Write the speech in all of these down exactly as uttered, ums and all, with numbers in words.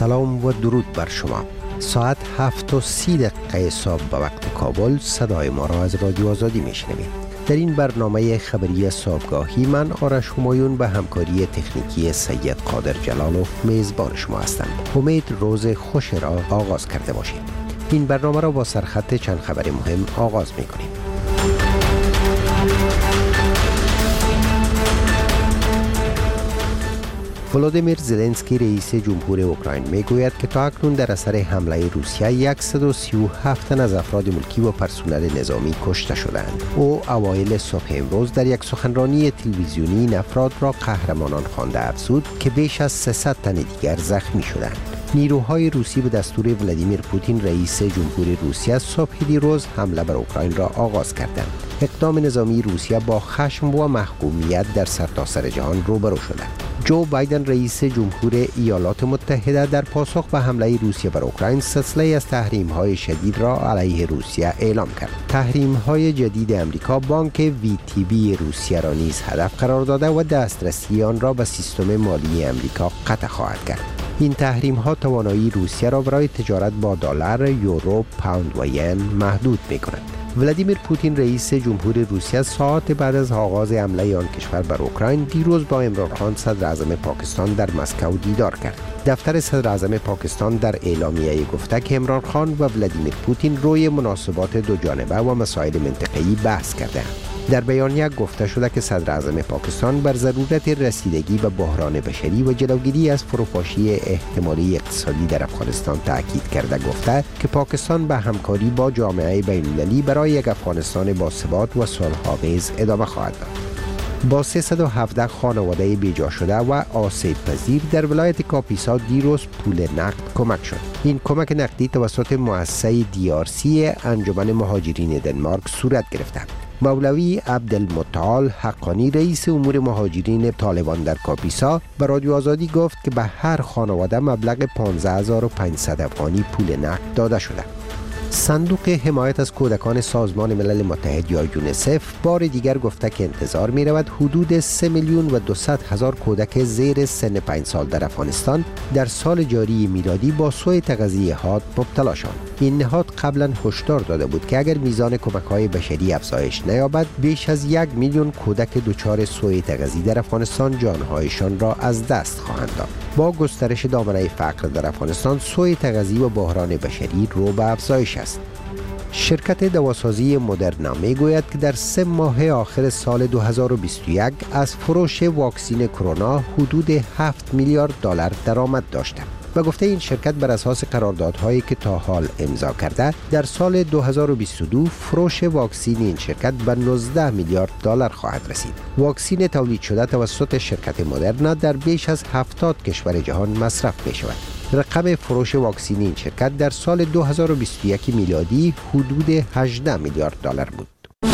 سلام و درود بر شما. ساعت هفت و سی دقیقه صبح به وقت کابل صدای ما را از رادیو آزادی میشنوید. در این برنامه خبری صبحگاهی من آرش همایون به همکاری تکنیکی سید قادر جلالوف میزبان شما هستم. امید روز خوش را آغاز کرده باشید. این برنامه را با سرخط چند خبر مهم آغاز میکنیم. ولادیمیر زلنسکی رئیس جمهور اوکراین میگوید که تا اکنون در اثر حمله روسیه صد و سی و هفت تن از افراد ملکی و پرسنل نظامی کشته شدند. او اوایل صبح امروز در یک سخنرانی تلویزیونی این افراد را قهرمانان خوانده افزود که بیش از سیصد تن دیگر زخمی شدند. نیروهای روسی به دستور ولادیمیر پوتین رئیس جمهور روسیه صبح دیروز حمله بر اوکراین را آغاز کردند. اقدام نظامی روسیه با خشم و محکومیت در سرتاسر جهان روبرو شده. جو بایدن رئیس جمهور ایالات متحده در پاسخ به حمله روسیه بر اوکراین سلسله از تحریم‌های شدید را علیه روسیه اعلام کرد. تحریم‌های جدید امریکا بانک وی تی بی روسیه را نیز هدف قرار داده و دسترسی آن را به سیستم مالی امریکا قطع خواهد کرد. این تحریم‌ها توانایی روسیه را برای تجارت با دلار، یورو، پوند و ین محدود می‌کند. ولادیمیر پوتین رئیس جمهور روسیه ساعت بعد از آغاز حمله آن کشور بر اوکراین دیروز با عمران خان صدر اعظم پاکستان در مسکو دیدار کرد. دفتر صدر اعظم پاکستان در اعلامیه گفته که عمران خان و ولادیمیر پوتین روی مناسبات دو جانبه و مسائل منطقه‌ای بحث کردند. در بیانیه گفته شده که صدر اعظم پاکستان بر ضرورت رسیدگی به بحران بشری و جلوگیری از فروپاشی احتمالی اقتصادی در افغانستان تاکید کرده گفته که پاکستان به همکاری با جامعه بین‌المللی برای یک افغانستان باثبات و صلح‌آمیز ادامه خواهد داد. با سیصد و هفده خانواده بیجا شده و آسیب پذیر در ولایت کاپیسا دیروز پول نقد کمک شد. این کمک نقدی توسط مؤسسه دی آر سی انجمن مهاجرین دنمارک صورت گرفته. مولوی عبدالمتعال حقانی رئیس امور مهاجرین طالبان در کاپیسا به رادیو آزادی گفت که به هر خانواده مبلغ پانزده هزار و پانصد افغانی پول نقد داده شده. صندوق حمایت از کودکان سازمان ملل متحد یا یونیسف بار دیگر گفته که انتظار می رود حدود سه میلیون و دویست هزار کودک زیر سن پنج سال در افغانستان در سال جاری میلادی با سوء تغذیه حاد مبتلا شوند. این نهاد قبلا هشدار داده بود که اگر میزان کمک‌های بشری افزایش نیابد بیش از یک میلیون کودک دچار سوء تغذیه در افغانستان جانهایشان را از دست خواهند داد. با گسترش دامنه فقر در افغانستان سوء تغذیه و بحران بشری رو به افزایش است. شرکت دواسازی مدرنا میگوید که در سه ماه آخر سال دو هزار و بیست و یک از فروش واکسین کرونا حدود هفت میلیارد دلار درآمد داشته. و گفته این شرکت بر اساس قراردادهایی که تا حال امضا کرده در سال دو هزار و بیست و دو فروش واکسین این شرکت به نوزده میلیارد دلار خواهد رسید. واکسین تولید شده توسط شرکت مدرنا در بیش از هفتاد کشور جهان مصرف می شود. رقم فروش واکسین این شرکت در سال دو هزار و بیست و یک میلادی حدود هجده میلیارد دلار بود.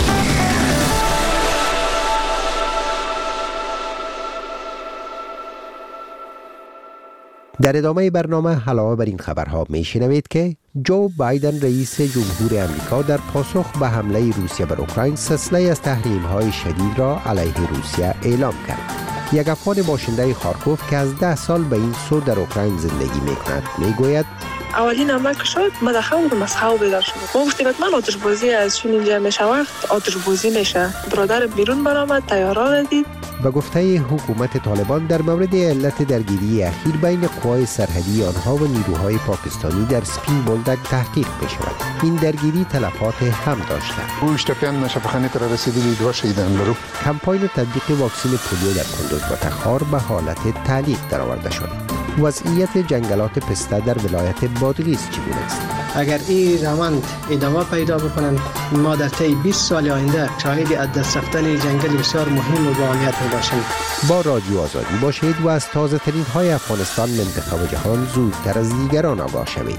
در ادامه برنامه علاوه بر این خبرها میشنوید که جو بایدن رئیس جمهور امریکا در پاسخ به حمله روسیه بر اوکراین سلسله از تحریم‌های شدید را علیه روسیه اعلام کرد. یک افغان باشنده خارکوف که از ده سال به این سو در اوکراین زندگی میکند میگوید اولین عمل که شد ما در خواب از خواب بیدار شدم. ما گفتیم من آتش بازی از چون اینجا میشه وقت آتش بازی میشه. برادر بیرون برآمد تیارا را دید. به گفته حکومت طالبان در مورد علت درگیری اخیر بین قوای سرحدی آنها و نیروهای پاکستانی در سپین بولدک تحقیق می‌شود. این درگیری تلفات هم داشته. او اشتپیان شفاخانه را رسیدلی دو شهیدان لرو. کمپاین تطبیق واکسن پولیو در کندوز و تخار به حالت تعلیق درآورده شد. وضعیت جنگلات پسته در ولایت بادغیس چگونه است؟ اگر این روند ادامه پیدا بکنند ما در طی بیست سال آینده شاهد از دست رفتن جنگل بسیار مهم و با اهمیت باشیم. با رادیو آزادی باشید و از تازه ترین های افغانستان، منطقه و جهان زودتر از دیگران آگاه شوید.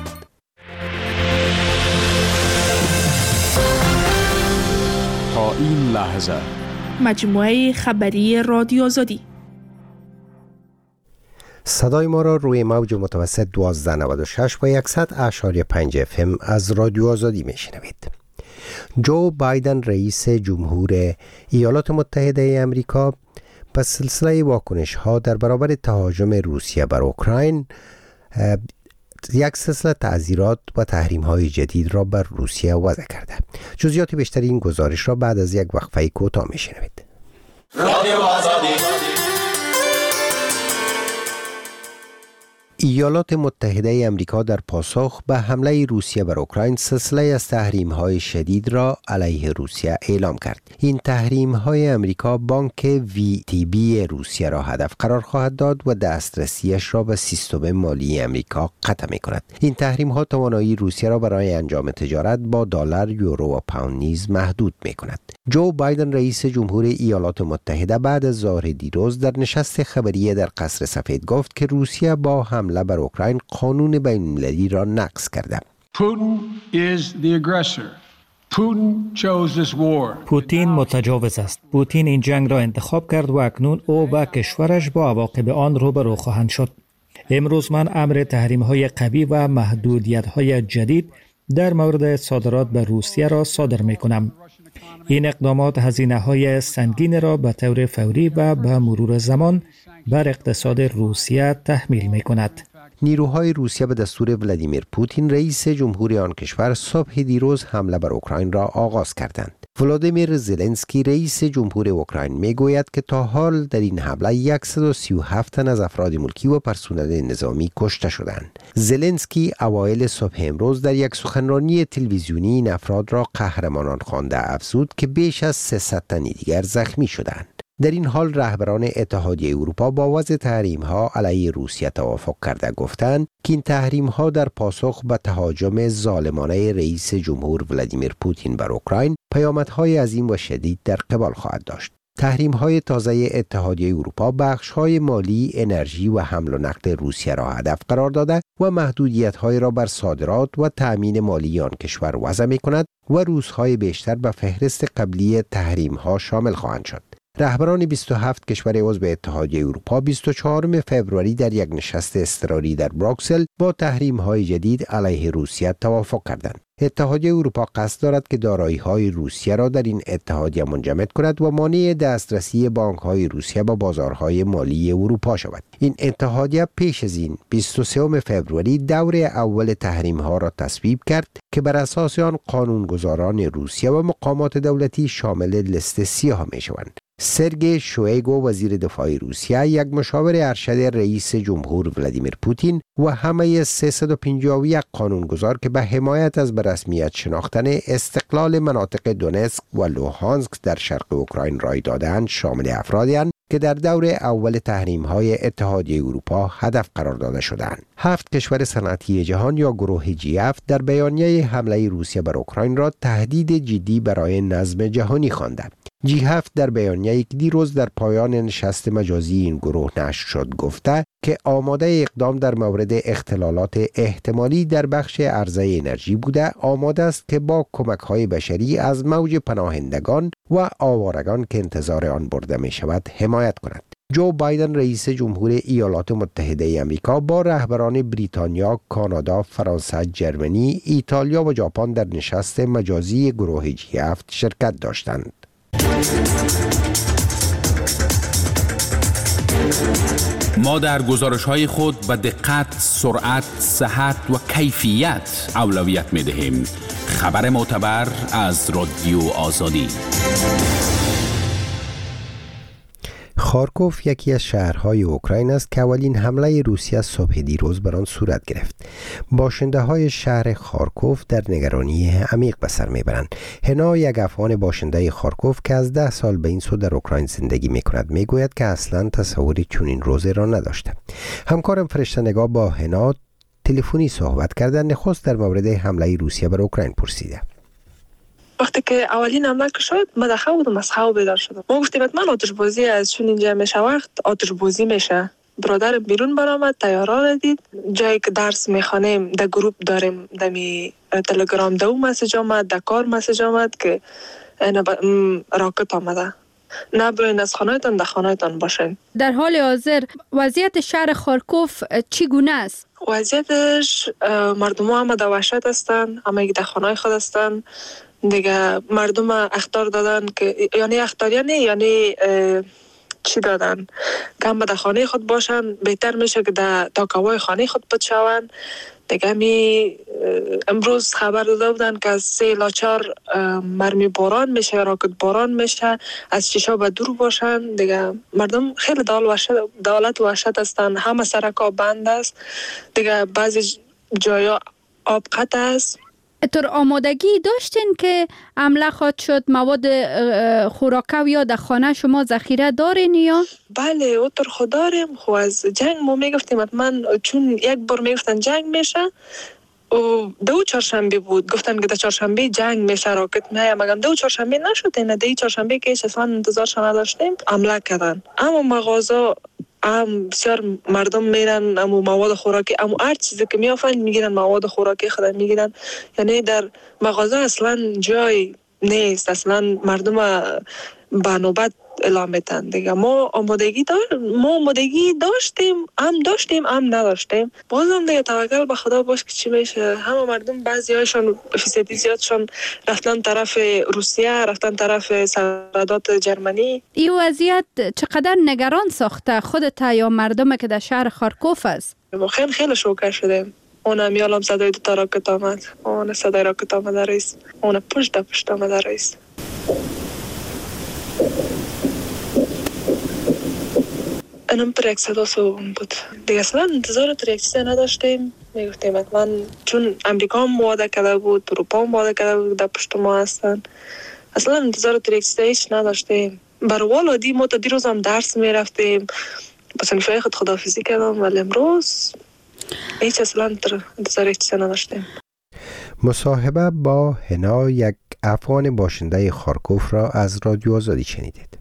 تا این لحظه مجموعه خبری رادیو آزادی. صدای ما را روی موج متوسط دوازده نود و شش و صد اعشاری پنج اف ام از رادیو آزادی میشنوید. جو بایدن رئیس جمهور ایالات متحده امریکا پس سلسله واکنش ها در برابر تهاجم روسیه بر اوکراین یک سلسله تعزیرات و تحریم‌های جدید را بر روسیه وضع کرده. جزئیات بیشتر این گزارش را بعد از یک وقفه کوتاه می‌شنوید. رادیو آزادی. ایالات متحده آمریکا در پاسخ به حمله روسیه بر اوکراین سلسله از تحریم‌های شدید را علیه روسیه اعلام کرد. این تحریم‌های آمریکا بانک وی تی بی روسیه را هدف قرار خواهد داد و دسترسیش را به سیستم مالی آمریکا قطع می‌کند. این تحریم‌ها توانایی روسیه را برای انجام تجارت با دلار، یورو و پوند نیز محدود می‌کند. جو بایدن رئیس جمهور ایالات متحده بعد از ظهر دیروز در نشست خبری در قصر سفید گفت که روسیه با حمله بر اوکراین قانون بین‌المللی را نقض کرده. پوتین متجاوز است. پوتین این جنگ را انتخاب کرد و اکنون او و کشورش با عواقب آن روبرو خواهند شد. امروز من امر تحریم‌های قوی و محدودیت‌های جدید در مورد صادرات به روسیه را صادر می‌کنم. این اقدامات هزینه‌های سنگین را به طور فوری و به مرور زمان بر اقتصاد روسیه تحمیل می‌کند. نیروهای روسیه به دستور ولادیمیر پوتین رئیس جمهور آن کشور صبح دیروز حمله بر اوکراین را آغاز کردند. ولادیمیر زلنسکی رئیس جمهور اوکراین میگوید که تا حال در این حمله صد و سی و هفت تن از افراد ملکی و پرسنل نظامی کشته شدند. زلنسکی اوایل صبح امروز در یک سخنرانی تلویزیونی این افراد را قهرمانان خوانده افزود که بیش از سیصد تن دیگر زخمی شدند. در این حال رهبران اتحادیه اروپا با وضع تحریم‌ها علیه روسیه توافق کرده گفتند که این تحریم‌ها در پاسخ به تهاجم ظالمانه رئیس جمهور ولادیمیر پوتین بر اوکراین پیامدهای عظیم و شدید در قبال خواهد داشت. تحریم‌های تازه اتحادیه اروپا بخش‌های مالی، انرژی و حمل و نقل روسیه را هدف قرار داده و محدودیت‌های را بر صادرات و تأمین مالی آن کشور وضع می‌کند و روزهای بیشتر به فهرست قبلی تحریم‌ها شامل خواهند شد. رهبران بیست و هفت کشور عضو اتحادیه اروپا بیست و چهارم فوریه در یک نشست اضطراری در بروکسل با تحریم‌های جدید علیه روسیه توافق کردند. اتحادیه اروپا قصد دارد که دارایی‌های روسیه را در این اتحادیه منجمد کند و مانع دسترسی بانک‌های روسیه به بازارهای مالی اروپا شود. این اتحادیه پیش از این بیست و سوم فوریه دور اول تحریم‌ها را تصویب کرد که بر اساس آن قانونگذاران روسیه و مقامات دولتی شامل لیست سیاه می‌شوند. سرگئی شویگو وزیر دفاع روسیه، یک مشاور ارشد رئیس جمهور ولادیمیر پوتین و همه سیصد و پنجاه و یک قانونگذار که به حمایت از به رسمیت شناختن استقلال مناطق دونتسک و لوهانسک در شرق اوکراین رای دادند شامل افرادی هستند که در دور اول تحریم‌های اتحادیه اروپا هدف قرار داده شدند. هفت کشور صنعتی جهان یا گروه جی هفت در بیانیه حمله روسیه بر اوکراین را تهدید جدی برای نظم جهانی خواندند. جی هفت در بیانیه‌ای که دیروز در پایان نشست مجازی این گروه نشر شد گفته که آماده اقدام در مورد اختلالات احتمالی در بخش عرضه انرژی بوده، آماده است که با کمک‌های بشری از موج پناهندگان و آوارگان که انتظار آن برده می شود حمایت کند. جو بایدن رئیس جمهور ایالات متحده آمریکا با رهبران بریتانیا، کانادا، فرانسه، جرمنی، ایتالیا و ژاپن در نشست مجازی گروه جی هفت شرکت داشتند. ما در گزارش‌های خود به دقت، سرعت، صحت و کیفیت اولویت می‌دهیم. خبر معتبر از رادیو آزادی. خارکوف یکی از شهرهای اوکراین است که اولین حمله روسیه صبح دیروز بر آن صورت گرفت. باشنده های شهر خارکوف در نگرانی عمیق به سر میبرند. هنا، یک افغان باشنده خارکوف که از ده سال به این سو در اوکراین زندگی میکند، میگوید که اصلا تصوری چنین روزی را نداشته. همکارم فرشته نگاه با هنا تلفنی صحبت کردن، نخست در مورد حمله روسیه بر اوکراین پرسیده. وقتی که اولین حمله شد ما در خواب بودم، از خواب بیدار شدم. ما گفتیم من آتش بازی از چون اینجا میشه وقت آتش بازی میشه. برادر بیرون برآمد، تیارا را دید. جایی که درس میخوانیم در گروپ داریم، در می تلگرام دو مسیج آمد، در کار مسیج آمد که راکت آمده. نبرین از خانهتان، در خانهتان باشین. در حال حاضر وضعیت شهر خارکوف چگونه است؟ وضعیتش مردم ها همه در وحشت هستن، همه در خانه خود هستن. دیگه مردم اخطار دادن که یعنی اخطار یعنی یعنی چی دادن کم در خانه خود باشن بهتر میشه که در تاکاوای خانه خود پد شون. دیگه می امروز خبر داده بودن که از سه الی چهار مرمی باران میشه، راکت باران میشه، از چشا به دور باشن. دیگه مردم خیلی دال وحشت دولت وحشت هستن، همه سرکا بند است، دیگه بعضی جایا آب قطع است. طور آمادگی داشتین که حمله خواهد شد؟ مواد خوراکه یا در خانه شما ذخیره دارین یا؟ بله اوتر خود داریم. خو از جنگ ما میگفتیم حتما، چون یک بار میگفتن جنگ میشه و دو چهارشنبه بود گفتن که در چهارشنبه جنگ میشه راکت میه، مگم دو چهارشنبه نشد. نه دی چهارشنبه که اصلا انتظارش نداشتیم حمله کردن. اما مغازه ام بسیار مردم میرن امو مواد خوراکی، امو هر چیزی که میافن میگیرن، مواد خوراکی خود میگیرن. یعنی در مغازه اصلا جای نیست، اصلا مردم به نوبت اعلام میتن. دیگه ما آمادگی دار ما آمادگی داشتیم، هم داشتیم هم نداشتیم. بازم دیگه توکل به خدا باش که چی میشه. همه مردم بعضی هایشون فیصدی زیادشون رفتن طرف روسیه، رفتن طرف سرحدات جرمنی. این وضعیت چقدر نگران ساخته خودت یا مردم که در شهر خارکوف است؟ ما خیلی خیلی شوکه شدیم. اون میالم صدای دو تا راکت آمد، اون صدای راکت آمد رئیس، اون پشت پشت آمد رئیس. اینم پر یک صدا سوم بود. دیگه اصلا انتظار پر یک چیزی نداشتیم. میگفتیم حتما چون امریکا هم وعده کرده بود، اروپا هم وعده کرده بود در پشت ما هستن. اصلا انتظار پر یک چیزی هیچ نداشتیم. بر والدی ما تا دیروز هم درس میرفتیم، با صنفای خود خداحافظی کردم، ولی امروز هیچ اصلا انتظار هیچ چیزی نداشتیم. مصاحبه با هنا، یک افغان باشنده خارکوف را از رادیو آزادی شنیدید.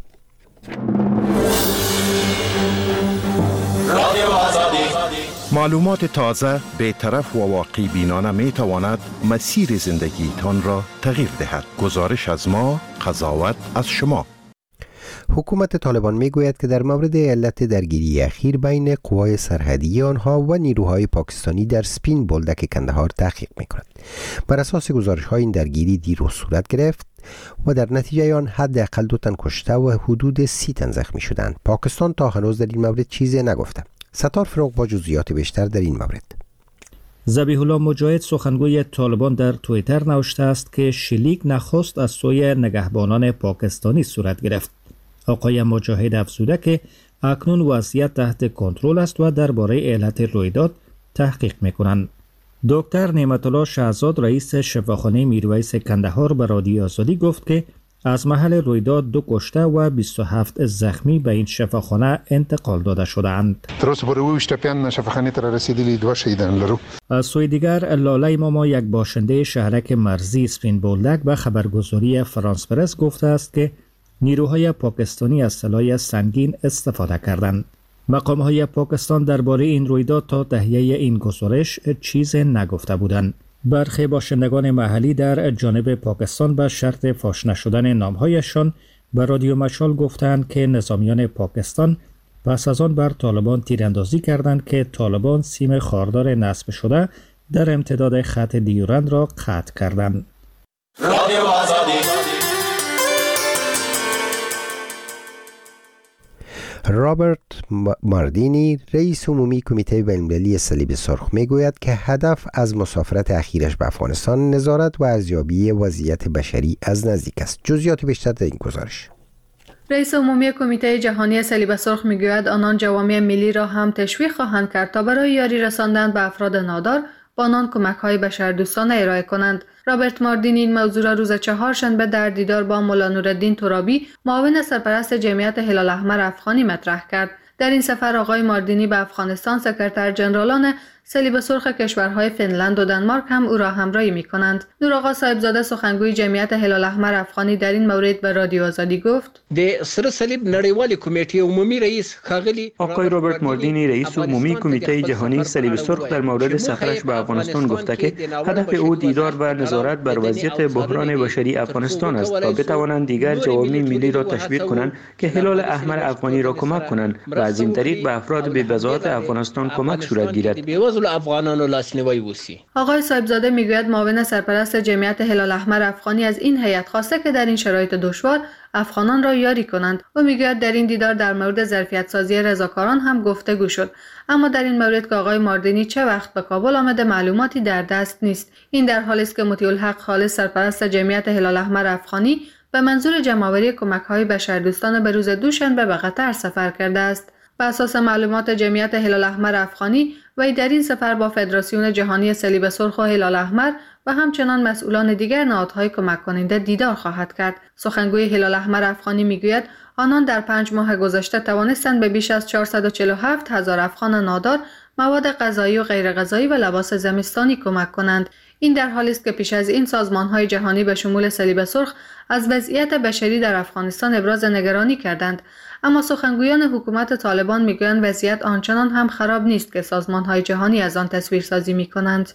معلومات تازه، بی‌طرف و واقعی بینانه می تواند مسیر زندگیتان را تغییر دهد. گزارش از ما، قضاوت از شما. حکومت طالبان می گوید که در مورد علت درگیری اخیر بین قوای سرحدی آنها و نیروهای پاکستانی در سپین بولدک کندهار تحقیق می کند. بر اساس گزارش های این درگیری دیروز صورت گرفت و در نتیجه آن حداقل دو تن کشته و حدود سی تن زخمی شدند. پاکستان تا هنوز در این مورد چیزی نگفته. ستار فروغ با جزئیات بیشتر در این مورد. ذبیح الله مجاهد سخنگوی طالبان در توییتر نوشته است که شلیک نخست از سوی نگهبانان پاکستانی صورت گرفت. آقای مجاهد افزوده که اکنون وضعیت تحت کنترل است و درباره علت رویداد تحقیق می‌کنند. دکتر نعمت الله شهزاد رئیس شفاخانه میرویس کندهار به رادیو آزادی گفت که از محل رویداد دو کشته و بیست و هفت زخمی به این شفاخانه انتقال داده شدند. تروس برویش تپیان شفاخانه تر رسیدلی دو شهیدان لرو. از سوی دیگر لاله ماما، یک باشنده شهرک مرزی سپین بولدک، به خبرگزاری فرانس پرس گفته است که نیروهای پاکستانی از سلاح سنگین استفاده کردند. مقام‌های پاکستان درباره این رویداد تا تهیه این گزارش چیز نگفته بودند. برخی باشندگان محلی در جانب پاکستان به شرط فاش نشدن نامهایشان به رادیو مشال گفتند که نظامیان پاکستان پس از آن بر طالبان تیراندازی کردند که طالبان سیم خاردار نصب شده در امتداد خط دیورند را قطع کردند. رادیو آزادی. رابرت ماردینی، رئیس عمومی کمیته بین‌المللی صلیب سرخ، میگوید که هدف از مسافرت اخیرش به افغانستان نظارت و ارزیابی وضعیت بشری از نزدیک است. جزئیات بیشتر در این گزارش. رئیس عمومی کمیته جهانی صلیب سرخ میگوید آنان جوامع ملی را هم تشویق خواهند کرد تا برای یاری رساندن به افراد نادار با آنان کمک‌های بشردوستانه ارائه کنند. رابرت ماردینی این موضوع را روز چهارشنبه در دیدار با مولا نورالدین ترابی، معاون سرپرست جمعیت هلال احمر افغانی مطرح کرد. در این سفر آقای ماردینی به افغانستان سکرتر جنرالان صلیب سرخ کشورهای فنلند و دانمارک هم او را همراهی می‌کنند. نورآقا صاحبزاده سخنگوی جمعیت هلال احمر افغانی در این مورد به رادیو آزادی گفت: د سره صلیب نړیوال کمیټې عمومی رئیس ښاغلی آقای رابرت ماردینی، رئیس عمومی کمیته جهانی صلیب سرخ، در مورد سفرش به افغانستان گفته که هدف او دیدار و نظارت بر وضعیت بحران بشری افغانستان است تا بتوانند دیگر جوامع ملی را تشویق کنند که هلال احمر افغانی را کمک کنند و از این طریق به افراد بی بضاعت افغانستان کمک صورت گیرد. باز افغانانو لاسنیوی وسی. آقای صاحبزاده میگوید معاون سرپرست جمعیت هلال احمر افغانی از این هیئت خواسته که در این شرایط دشوار افغانان را یاری کنند. او میگوید در این دیدار در مورد ظرفیت سازی رضاکاران هم گفتگو شد، اما در این مورد که آقای ماردینی چه وقت به کابل آمده معلوماتی در دست نیست. این در حالی است که مطیع الحق خالص سرپرست جمعیت هلال احمر افغانی به منظور جمع‌آوری کمک‌های بشردوستانه به روز دوشنبه به قطر سفر کرده است. بر اساس معلومات جمعیت هلال احمر افغانی، وی در این سفر با فدراسیون جهانی صلیب سرخ و هلال احمر و همچنان مسئولان دیگر نهادهای کمک کننده دیدار خواهد کرد. سخنگوی هلال احمر افغانی میگوید آنان در پنج ماه گذشته توانستند به بیش از چهارصد و چهل و هفت هزار افغان نادار مواد غذایی و غیر غذایی و لباس زمستانی کمک کنند. این در حالی است که پیش از این سازمان‌های جهانی به شمول صلیب سرخ از وضعیت بشری در افغانستان ابراز نگرانی کردند، اما سخنگویان حکومت طالبان میگویند وضعیت آنچنان هم خراب نیست که سازمان‌های جهانی از آن تصویرسازی می‌کنند.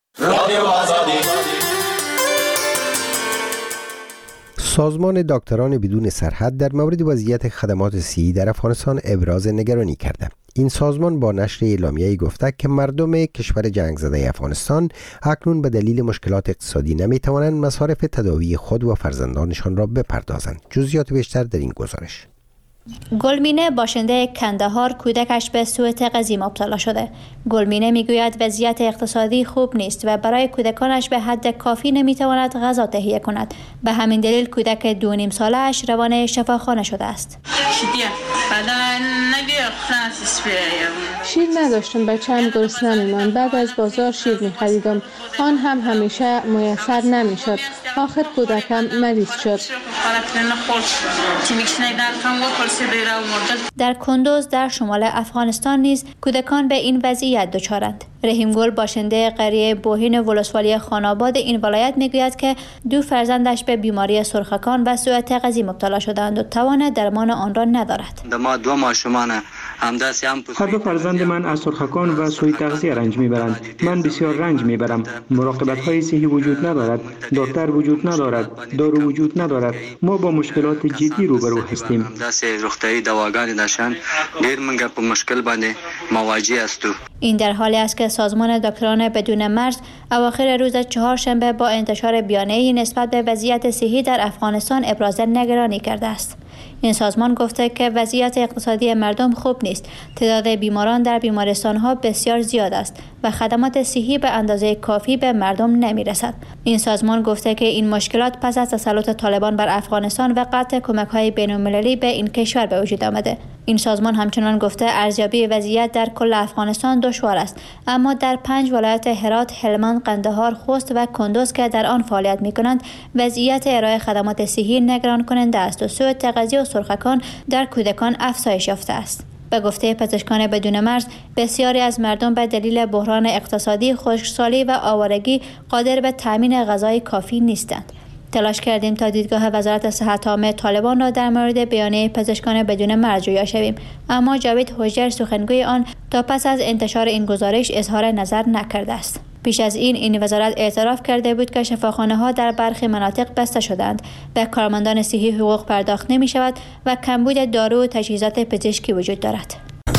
سازمان دکتران بدون سرحد در مورد وضعیت خدمات صحی در افغانستان ابراز نگرانی کرده. این سازمان با نشر اعلامیه‌ای گفته که مردم کشور جنگ زده افغانستان اکنون به دلیل مشکلات اقتصادی نمی‌توانند مصارف تداوی خود و فرزندانشان را بپردازند. جزئیات بیشتر در این گزارش. گلمینه باشنده کندهار کودکش به سوء تغذیه مبتلا شده. گلمینه میگوید وضعیت اقتصادی خوب نیست و برای کودکانش به حد کافی نمیتواند غذا تهیه کند. به همین دلیل کودک دو نیم ساله اش روانه شفاخانه شده است. شیر نداشتم، بچه‌ام گرسنه می‌ماند. بعد از بازار شیر می‌خریدم، آن هم همیشه میسر نمی‌شد. آخر کودکم مریض شد. در کندوز در شمال افغانستان نیز کودکان به این وضعیت دچارند. رحیم گل باشنده قریه بوهین ولسوالی خاناباد این ولایت میگوید که دو فرزندش به بیماری سرخکان و سوء تغذیه مبتلا شدند و توان درمان آن را ندارد. ما دو ماشومان هر دو فرزند من از سرخکان و سوء تغذیه رنج میبرند. من بسیار رنج میبرم. مراقبت های صحی وجود ندارد. دکتر وجود ندارد. دارو وجود ندارد. ما با مشکلات جدی روبرو هستیم. روغتیایی دواګانې داشتن ډیر منګه په مشکل باندې مواجه هستو. این در حالی است که سازمان دکتران بدون مرز اواخر روز چهارشنبه با انتشار بیانیه‌ای نسبت به وضعیت صحی در افغانستان ابراز نگرانی کرده است. این سازمان گفته که وضعیت اقتصادی مردم خوب نیست. تعداد بیماران در بیمارستان‌ها بسیار زیاد است و خدمات صحی به اندازه کافی به مردم نمی‌رسد. این سازمان گفته که این مشکلات پس از تسلط طالبان بر افغانستان و قطع کمک‌های بین‌المللی به این کشور به وجود آمده. این سازمان همچنان گفته ارزیابی وضعیت در کل افغانستان دشوار است، اما در پنج ولایت هرات، هلمند، قندهار، خوست و کندوز که در آن فعالیت می‌کنند وضعیت ارائه خدمات صحی نگران کننده است و سوء تغذیه و سرخکان در کودکان افزایش یافته است. به گفته پزشکان بدون مرز بسیاری از مردم به دلیل بحران اقتصادی، خشکسالی و آوارگی قادر به تامین غذای کافی نیستند. تلاش کردیم تا دیدگاه وزارت صحت عامه طالبان را در مورد بیانیه پزشکان بدون مرز جویا شویم، اما جاوید هوشیار سخنگوی آن تا پس از انتشار این گزارش اظهار نظر نکرده است. پیش از این این وزارت اعتراف کرده بود که شفاخانه‌ها در برخی مناطق بسته شدند، به کارمندان صحی حقوق پرداخت نمی شود و کمبود دارو و تجهیزات پزشکی وجود دارد.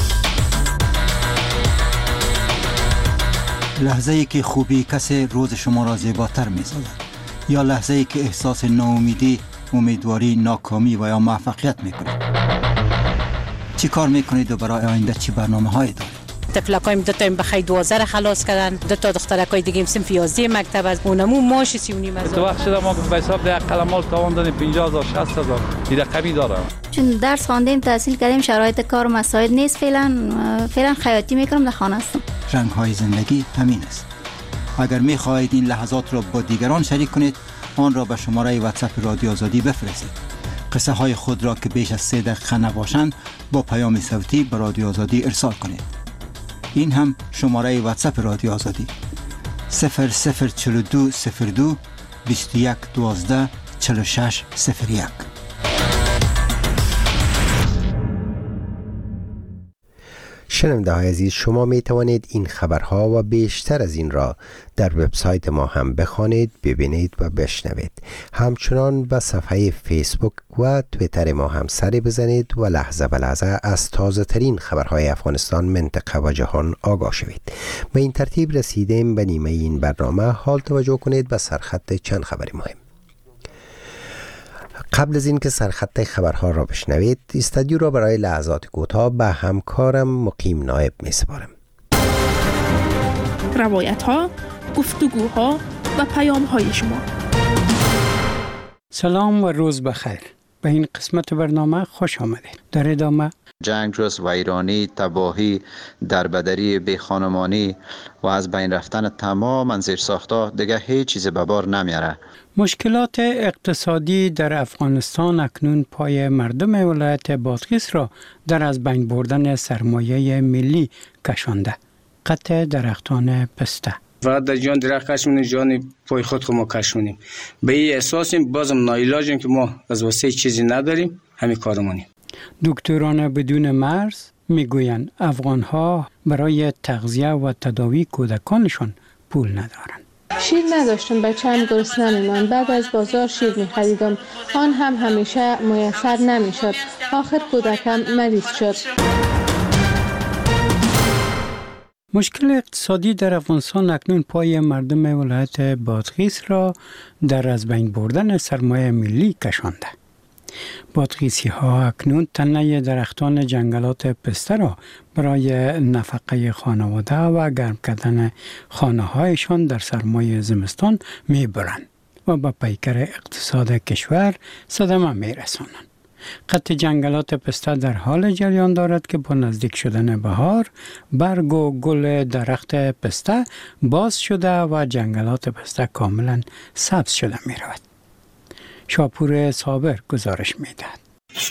لحظه‌ای که خوبی کسی روز شما را زیباتر می‌سازد، یا لحظه‌ای که احساس ناامیدی، امیدواری، ناکامی و یا موفقیت می‌کنید. چی کار می‌کنید و برای آینده چی برنامه‌هایی دارید؟ تفلکایم دو تا بخیر دوازده خلاص کردن، دو تا دخترکای دیگه صنف یازده مکتب از اونمو ماش سی و نیم هزار. تو وقت شده ما به حساب ده قلمال تاوان دادیم پنجاه هزار شصت هزار این رقمی دارم. چون درس خواندیم تحصیل کردیم شرایط کار مساعد نیست، فعلا فعلا خیاطی میکنم در خانه هستم. رنگ‌های زندگی همین است. اگر می‌خواهید این لحظات را با دیگران شریک کنید، آن را به شماره واتساپ رادیو آزادی بفرستید. قصه های خود را که بیش از سه دقیقه نباشند با پیام صوتی به رادیو آزادی ارسال کنید. این هم شماره واتساپ رادیو آزادی صفر صفر چهل و دو صفر دو بیست و یک دوازده چهل و شش صفر یک. شنونده های عزیز، شما می توانید این خبرها و بیشتر از این را در وبسایت ما هم بخوانید، ببینید و بشنوید. همچنان به صفحه فیسبوک و توییتر ما هم سری بزنید و لحظه به لحظه از تازه ترین خبرهای افغانستان، منطقه و جهان آگاه شوید. به این ترتیب رسیدیم به نیمه این برنامه. حال توجه کنید به سرخط چند خبر مهم. قبل از این که سرخط خبرها را بشنوید، استودیو را برای لحظات کوتاه به همکارم مقیم نایب می سپارم. روایت ها، گفتگوها و پیام های شما. سلام و روز بخیر. به این قسمت برنامه خوش آمدید. در ادامه جنگ جز ویرانی، تباهی، دربدری، بیخانمانی و از بین رفتن تمام زیرساخت‌ها دیگه هیچ چیز به بار نمیاره. مشکلات اقتصادی در افغانستان اکنون پای مردم ولایت بادغیس را در از بین بردن سرمایه ملی کشانده. قطع درختان پسته. فقط در جان درخت کشمونیم، جان پای خود خود ما کشمونیم. به این احساسیم، بازم ناعلاجیم که ما از واسه چیزی نداریم، همین کارمونیم. دکتران بدون مرز میگویند افغانها برای تغذیه و تداوی کودکانشان پول ندارند. شیر نداشتم، بچه‌ام گرسنه می‌ماند. بعد از بازار شیر می‌خریدم، آن هم همیشه میسر نمی‌شد. آخر کودکم مریض شد. مشکل اقتصادی در افغانستان اکنون پای مردم ولایت بادغیس را در از بین بردن سرمایه ملی کشانده. بادغیسی ها اکنون تنه درختان جنگلات پسته را برای نفقه خانواده و گرم کردن خانه هایشان در سرمای زمستان می برند و به پیکر اقتصاد کشور صدمه می رسانند. قطع جنگلات پسته در حال جریان دارد که با نزدیک شدن بهار برگ و گل درخت پسته باز شده و جنگلات پسته کاملا سبز شده می رود. شاپور صابر گزارش می دهد.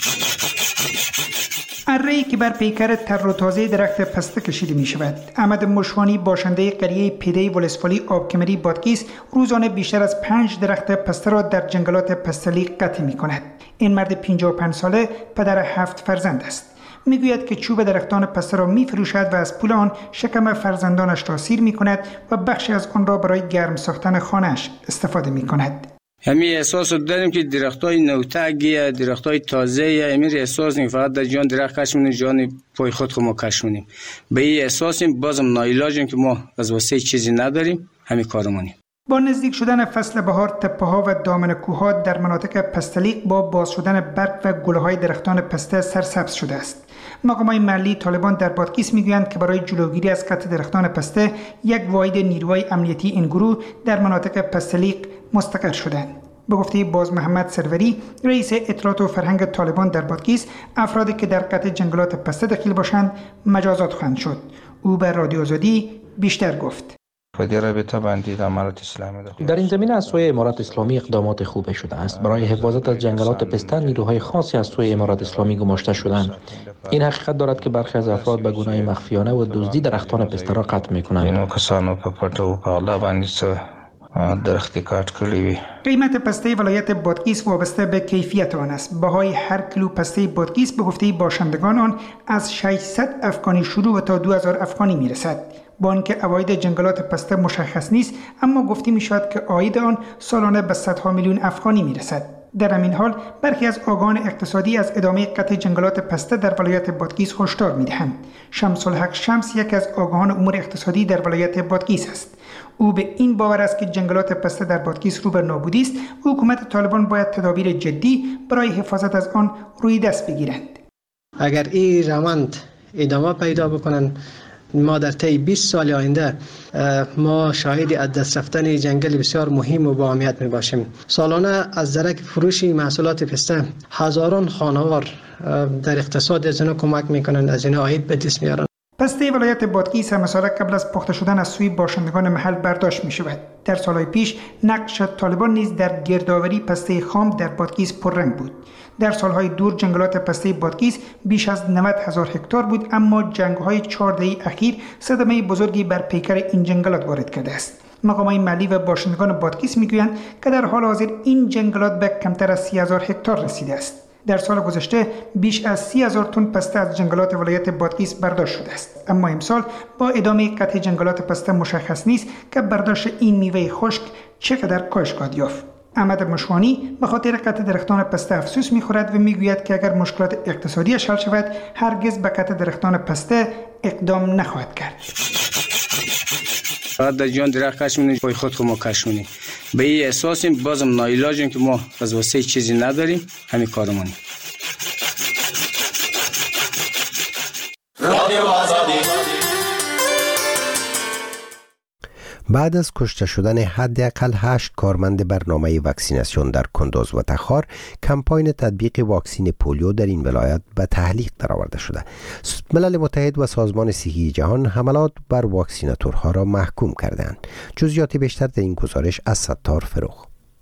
اره‌ای که بر پیکر تر و تازه درخت پسته کشیده می شود. احمد مشوانی باشنده قریه پیده ولسوالی آبکمری بادغیس روزانه بیشتر از پنج درخت پسته را در جنگلات پسته‌لی قطع می کند. این مرد پنجاه و پنج ساله پدر هفت فرزند است. میگوید که چوب درختان پسته را می فروشد و از پول آن شکم فرزندانش را سیر می کند و بخشی از آن را برای گرم ساختن خانه‌اش استفاده می کند. همین احساس رو داریم که درختای نوتگی، درختای تازه، همین احساس نیم فقط در جان درخت کشمونیم، جان پای خود خود ما کشمونیم. به این احساسیم، بازم ناعلاجیم که ما از واسه چیزی نداریم، همین کارمونیم. با نزدیک شدن فصل بهار، تپه‌ها و دامن کوه‌ها در مناطق پسته‌لیق با باز شدن برگ و گل‌های درختان پسته سرسبز شده است. مقامات محلی طالبان در بادغیس میگویند که برای جلوگیری از قطع درختان پسته یک واحد نیروهای امنیتی این گروه در مناطق پسته‌لیق مستقر شدند. به گفته باز محمد سروری، رئیس اطلاعات و فرهنگ طالبان در بادغیس، افرادی که در قطع جنگلات پسته دخیل باشند مجازات خواهند شد. او به رادیو آزادی بیشتر گفت. در این زمینه از سوی امارات اسلامی اقدامات خوبی شده است. برای حفاظت از جنگلات پسته نیروهای خاصی از سوی امارات اسلامی گماشته شدند. این حقیقت دارد که برخی از افراد به گناه مخفیانه و دزدی درختان پسته را قطع می‌کنند. درختی کات کلیوی. قیمت پسته ولایت بادغیس وابسته به کیفیت آن است. بهای هر کیلو پسته بادغیس به گفته باشندگان آن از ششصد افغانی شروع و تا دو هزار افغانی میرسد. با اینکه عواید جنگلات پسته مشخص نیست، اما گفته می شود که عاید آن سالانه به صدها میلیون افغانی میرسد. در همین حال برخی از آگاهان اقتصادی از ادامه قطع جنگلات پسته در ولایت بادغیس هشدار میدهند. شمس الحق شمس یک از آگاهان امور اقتصادی در ولایت بادغیس است. او به این باور است که جنگلات پسته در بادغیس رو به نابودی است و حکومت طالبان باید تدابیر جدی برای حفاظت از آن روی دست بگیرند. اگر این روند ادامه پیدا بکنند، ما در طی بیست سال آینده ما شاهد از دست رفتن جنگل بسیار مهم و با اهمیت می باشیم. سالانه از درک فروش محصولات پسته هزاران خانوار در اقتصاد از اینا کمک میکنند، از اینا عاید به دست میارن. پسته ولایت بادغیس هم سال قبل از پخته شدن از سوی باشندگان محل برداشت می شود. در سالهای پیش نقش طالبان نیز در گردآوری پسته خام در بادغیس پررنگ بود. در سالهای دور جنگلات پسته بادغیس بیش از نود هزار هکتار بود، اما جنگ‌های چهار دهه اخیر صدمه بزرگی بر پیکر این جنگلات وارد کرده است. مقامات محلی و باشندگان بادغیس میگویند که در حال حاضر این جنگلات به کمتر از سی هزار هکتار رسیده است. در سال گذشته بیش از سی هزار تن پسته از جنگلات ولایت بادغیس برداشت شده است، اما امسال با ادامه قطع جنگلات پسته مشخص نیست که برداشت این میوه خشک چقدر کاهش خواهد یافت. احمد مشوانی به خاطر قطع درختان پسته افسوس می‌خورد و میگوید که اگر مشکلات اقتصادیش حل شود هرگز به قطع درختان پسته اقدام نخواهد کرد. بعد در جان درخت کش می‌کنیم، پای خود ما کش می‌کنیم. به این احساسیم بازم ناعلاجیم که ما از واسه چیزی نداریم، همین کارمون. بعد از کشته شدن حداقل هشت کارمند برنامه واکسیناسیون در کندوز و تخار، کمپاین تطبیق واکسین پولیو در این ولایت به تعلیق درآورده شده. ملل متحد و سازمان صحی جهان حملات بر واکسیناتورها را محکوم کردند. جزئیات بیشتر در این گزارش از ستار فروغ.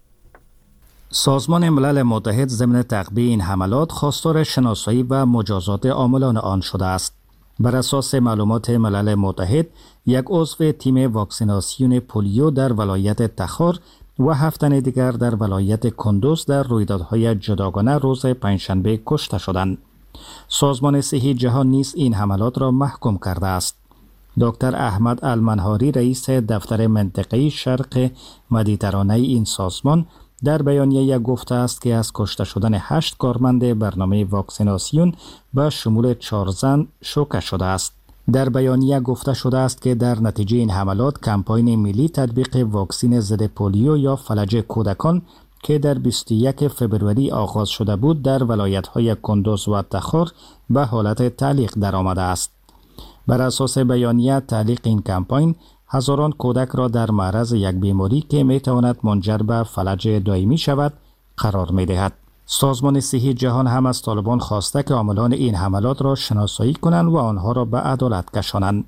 سازمان ملل متحد ضمن تعقیب این حملات خواستار شناسایی و مجازات عاملان آن شده است. بر اساس معلومات ملل متحد، یک عضو تیم واکسیناسیون پولیو در ولایت تخار و هفت تن دیگر در ولایت کندوز در رویدادهای جداگانه روز پنجشنبه کشته شدند. سازمان صحی جهان نیز این حملات را محکوم کرده است. دکتر احمد المنهاری رئیس دفتر منطقه‌ای شرق مدیترانه این سازمان در بیانیه گفته است که از کشته شدن هشت کارمند برنامه واکسیناسیون به شمول چهار زن شوکه شده است. در بیانیه گفته شده است که در نتیجه این حملات کمپاین ملی تطبیق واکسین ضد پولیو یا فلج کودکان که در بیست و یک فوریه آغاز شده بود در ولایت‌های کندوز و تخار به حالت تعلیق درآمده است. بر اساس بیانیه تعلیق این کمپاین هزاران کودک را در معرض یک بیماری که میتواند منجر به فلج دائمی شود قرار میدهد. سازمان صحی جهان هم از طالبان خواسته که عاملان این حملات را شناسایی کنند و آنها را به عدالت کشانند.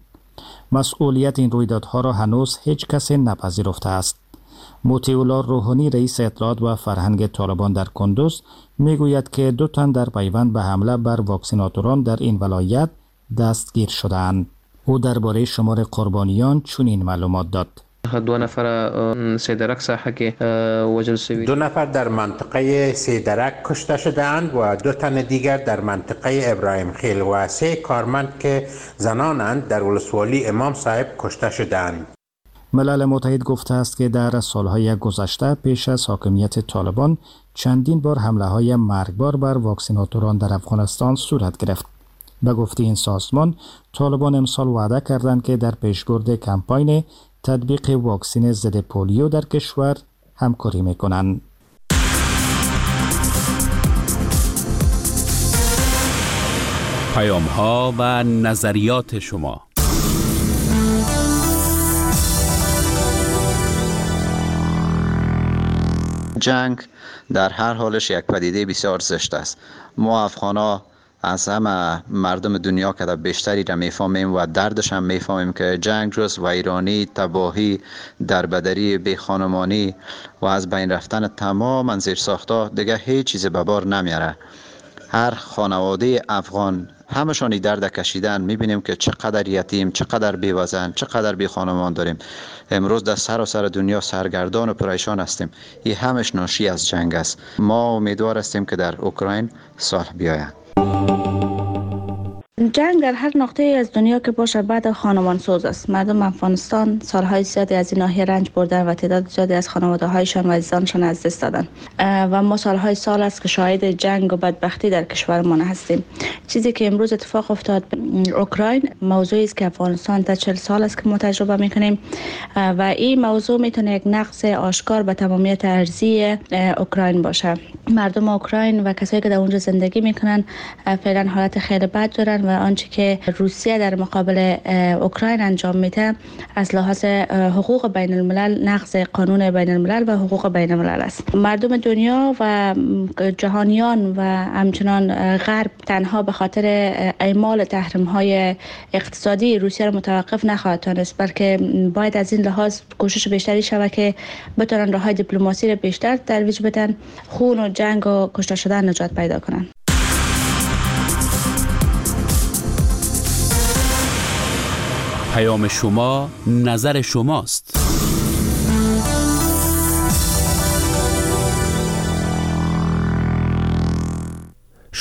مسئولیت این رویدادها را هنوز هیچ کسی نپذیرفته است. مطیع الله روحانی رئیس اطلاعات و فرهنگ طالبان در کندوز میگوید که دو تن در پیوند به حمله بر واکسیناتوران در این ولایت دستگیر شدند. او درباره شمار قربانیان چنین معلومات داد. دو نفر سیدرک ساحه که وجل سوی دو نفر در منطقه سیدرک کشته شدند و دو تن دیگر در منطقه ابراهیم خیل و سه کارمند که زنانند در ولسوالی امام صاحب کشته شدند. ملل متحد گفته است که در سالهای گذشته پیش از حاکمیت طالبان چندین بار حمله های مرگبار بر واکسیناتوران در افغانستان صورت گرفت. به گفته این سازمان، طالبان امسال وعده کردند که در پیشبرد کمپاین تطبیق واکسین ضد پولیو در کشور همکاری می‌کنند. پیام‌ها و نظریات شما. جنگ در هر حالش یک پدیده بسیار زشت است. ما افغان‌ها از همه مردم دنیا که در بیشتری را میفهمیم و دردش هم میفهمیم که جنگ جز ویرانی، تباهی، دربدری، بیخانمانی و از بین رفتن تمام زیرساخت‌ها دیگه هیچ چیز به بار نمیاره. هر خانواده افغان همشانی درد کشیدن. میبینیم که چقدر یتیم، چقدر بیوزن، چقدر بی خانمان داریم. امروز در سراسر دنیا سرگردان و پریشان هستیم. این همش ناشی از جنگ است. ما امیدوار هستیم که در اوکراین صلح بیاید. جنگ در هر نقطه از دنیا که باشه بعد خانمان سوز است. مردم افغانستان سالهای زیادی از این ناحیه رنج بردن و تعداد زیادی از خانواده هایشان و عزیزانشان از دست دادن و ما سالهای سال است که شاهد جنگ و بدبختی در کشورمان هستیم. چیزی که امروز اتفاق افتاد اوکراین موضوعی است که افغانستان تا چهل سال است که ما تجربه میکنیم و این موضوع میتونه یک نقض آشکار به تمامیت ارضی اوکراین باشه. مردم اوکراین و کسایی که در اونجا زندگی میکنن فعلا حالت خیلی بد دارن و آنچه که روسیه در مقابل اوکراین انجام میده از لحاظ حقوق بین الملل نقض قانون بین الملل و حقوق بین الملل است. مردم دنیا و جهانیان و همچنان غرب تنها به خاطر اعمال تحریم های اقتصادی روسیه را متوقف نخواهد دانست، بلکه باید از این لحاظ کوشش بیشتری شود که بتونن راههای دیپلماسی را بیشتر ترویج بدن، خون و جنگ و کشته شدن نجات پیدا کنن. پیام شما نظر شماست.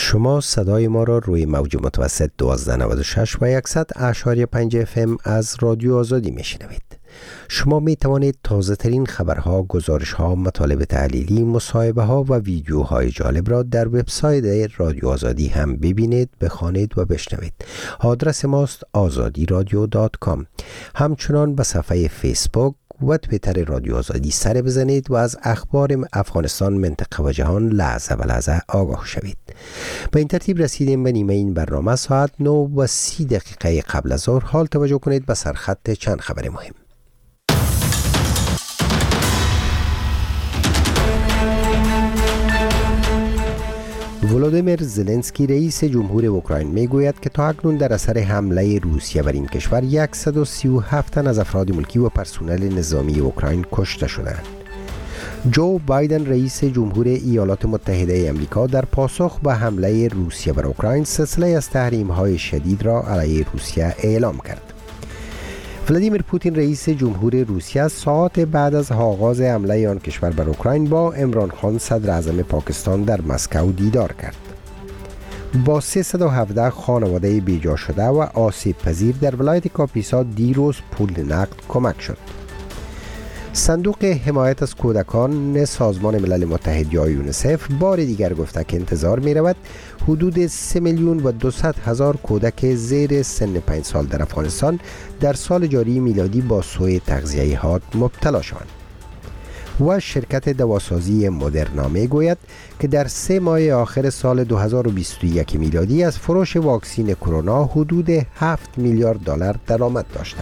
شما صدای ما را روی موج متوسط دوازده نود و شش و صد اشاری پنج اف ام از رادیو آزادی میشنوید. شما می توانید تازه ترین خبرها، گزارش ها، مطالب تحلیلی، مصاحبه ها و ویدیوهای جالب را در وبسایت رادیو آزادی هم ببینید، بخوانید و بشنوید. آدرس ماست آزادی رادیو دات کام. همچنان به صفحه فیسبوک و توییتر رادیو آزادی سر بزنید و از اخبار افغانستان، منطقه و جهان لحظه به لحظه آگاه شوید. به این ترتیب رسیدیم به نیمه این برنامه. ساعت نه و سی دقیقه قبل از ظهر. حال توجه کنید به سرخط چند خبر مهم. ولودیمیر زلنسکی رئیس جمهور اوکراین میگوید که تا اکنون در اثر حمله روسیه بر این کشور صد و سی و هفت تن از افراد ملکی و پرسنل نظامی اوکراین کشته شدند. جو بایدن رئیس جمهور ایالات متحده آمریکا در پاسخ به حمله روسیه بر اوکراین سلسله از تحریم‌های شدید را علیه روسیه اعلام کرد. ولادیمیر پوتین رئیس جمهور روسیه ساعات بعد از آغاز حمله آن کشور بر اوکراین با عمران خان صدر اعظم پاکستان در مسکو دیدار کرد. با سیصد و هفده خانواده بیجا شده و آسیب پذیر در ولایت کاپیسا دیروز پول نقد کمک شد. صندوق حمایت از کودکان سازمان ملل متحد یا یونیسف بار دیگر گفته که انتظار می رود حدود سه میلیون و دویست هزار کودک زیر سن پنج سال در افغانستان در سال جاری میلادی با سوء تغذیه حاد مبتلا شوند. و شرکت دواسازی مدرنا می گوید که در سه ماه آخر سال دو هزار و بیست و یک میلادی از فروش واکسین کرونا حدود هفت میلیارد دلار درآمد داشته.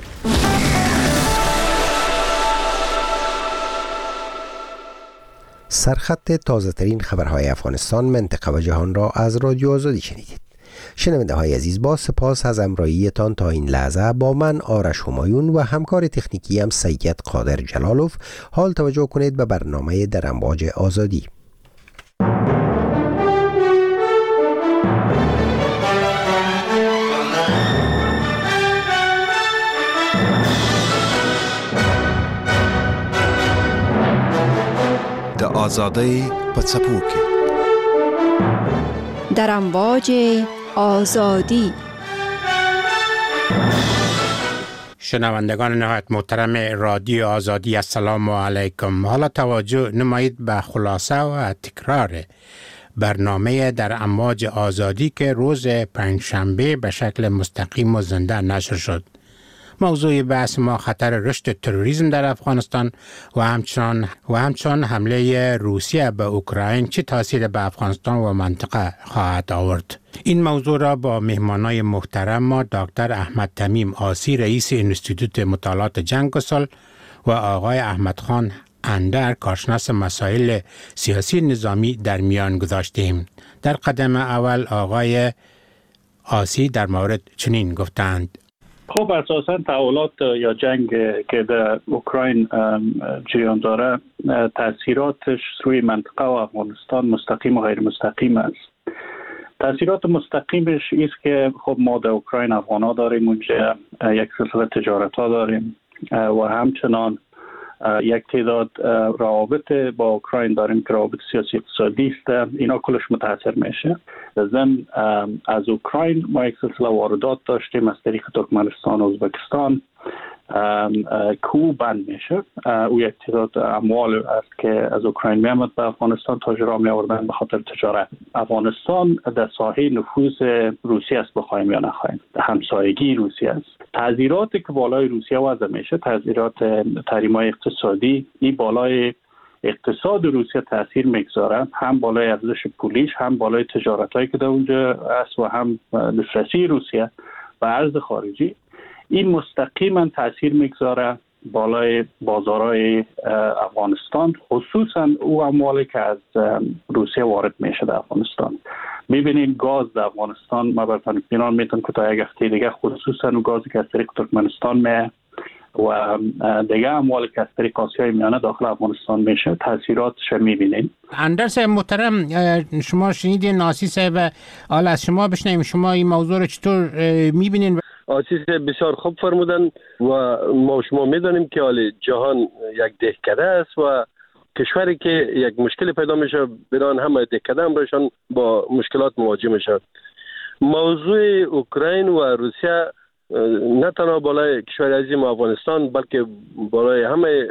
سرخط تازه ترین خبرهای افغانستان، منطقه و جهان را از رادیو آزادی شنیدید. شنونده های عزیز، با سپاس از همراهیتان تا این لحظه با من آرش همایون و همکار تکنیکی هم سید قادر جلالوف. حال توجه کنید به برنامه در امواج آزادی. د آزادی په څپو کې در امواج آزادی. شنوندگان نهایت محترم رادیو آزادی، السلام علیکم. حالا توجه نمایید به خلاصه و تکرار برنامه در امواج آزادی که روز پنجشنبه به شکل مستقیم و زنده نشر شد. موضوع بحث ما خطر رشد تروریسم در افغانستان و همچنان و همچنان حمله روسیه به اوکراین چه تاثیر به افغانستان و منطقه خواهد آورد. این موضوع را با مهمانای محترم ما دکتر احمد تمیم آسی رئیس انستیتوت مطالعات جنگ و صلح و آقای احمد خان اندر کارشناس مسائل سیاسی نظامی در میان گذاشتیم. در قدم اول آقای آسی در مورد چنین گفتند: خب اساساً تحولات یا جنگ که در اوکراین جریان داره تاثیراتش روی منطقه و افغانستان مستقیم و غیر مستقیم است. تاثیرات مستقیمش است که خب ما در اوکراین افغانا داریم، اونجا یک سلسله تجارت ها داریم و همچنان یک تعداد روابط با اوکراین داریم که روابط سیاسی اقتصادی است. اینا کلش متاثر میشه. ضمن از اوکراین ما یک سلسله واردات داشتیم از طریق ترکمنستان و ازبکستان کو بند میشه. او یک تعداد اموال است که از اوکراین میامد به افغانستان تاجرها میآوردن به خاطر تجارت. افغانستان در ساحه نفوذ روسیه است، بخوایم یا نخوایم همسایگی روسیه است. تعذیراتی که بالای روسیه وضع میشه، تعذیرات تحریم‌های اقتصادی، این بالای اقتصاد روسیه تاثیر میگذاره، هم بالای ارزش پولیش، هم بالای تجارتایی که در اونجا است و هم دسترسی روسیه به ارز خارجی. این مستقیما تاثیر میگذاره بالای بازارهای افغانستان، خصوصا او اموالی که از روسیه وارد میشه در افغانستان. میبینیم گاز در افغانستان، ما براتون اطمینان میتونم که تا یک هفته دیگه خصوصا او گازی که از طریق ترکمنستان میه و دیگه اموالی که از طریق آسیای میانه داخل افغانستان میشه، تاثیراتش میبینیم. اندرس محترم، شما شنیدین آسی صاحب، حالا از شما بشنویم شما این موضوع رو چطور میبینین؟ آسی صاحب بسیار خوب فرمودن و ما شما میدانیم که حال جهان یک دهکده است و کشوری که یک مشکلی پیدا میشه بران همه دکده برایشان با مشکلات مواجه میشه. موضوع اوکراین و روسیه نه تنها بالای کشور عزیز ما افغانستان بلکه بالای همه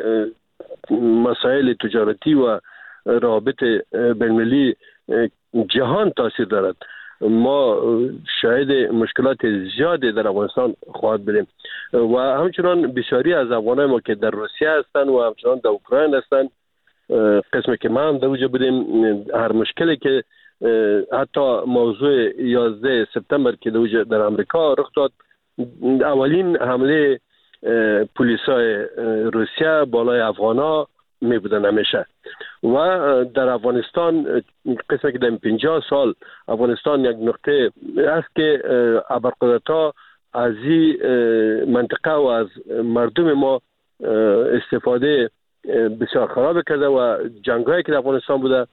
مسائل تجارتی و روابط بین‌المللی جهان تاثیر دارد. ما شاهد مشکلات زیادی در افغانستان خواهد بودیم و همچنان بسیاری از افغانای ما که در روسیه هستند و همچنان در اوکراین هستند، قسمی که ما هم در اوجه بودیم، هر مشکلی که حتی موضوع یازده سپتامبر که در اوجه در امریکا رخ داد، اولین حمله پلیسای روسیه بالای افغانا می بودن همیشه و در افغانستان قسمی که در پنجاه سال افغانستان یک نقطه است که ابرقدرت‌ها از این منطقه و از مردم ما استفاده بسیار خراب کرده و جنگ‌هایی که در افغانستان بوده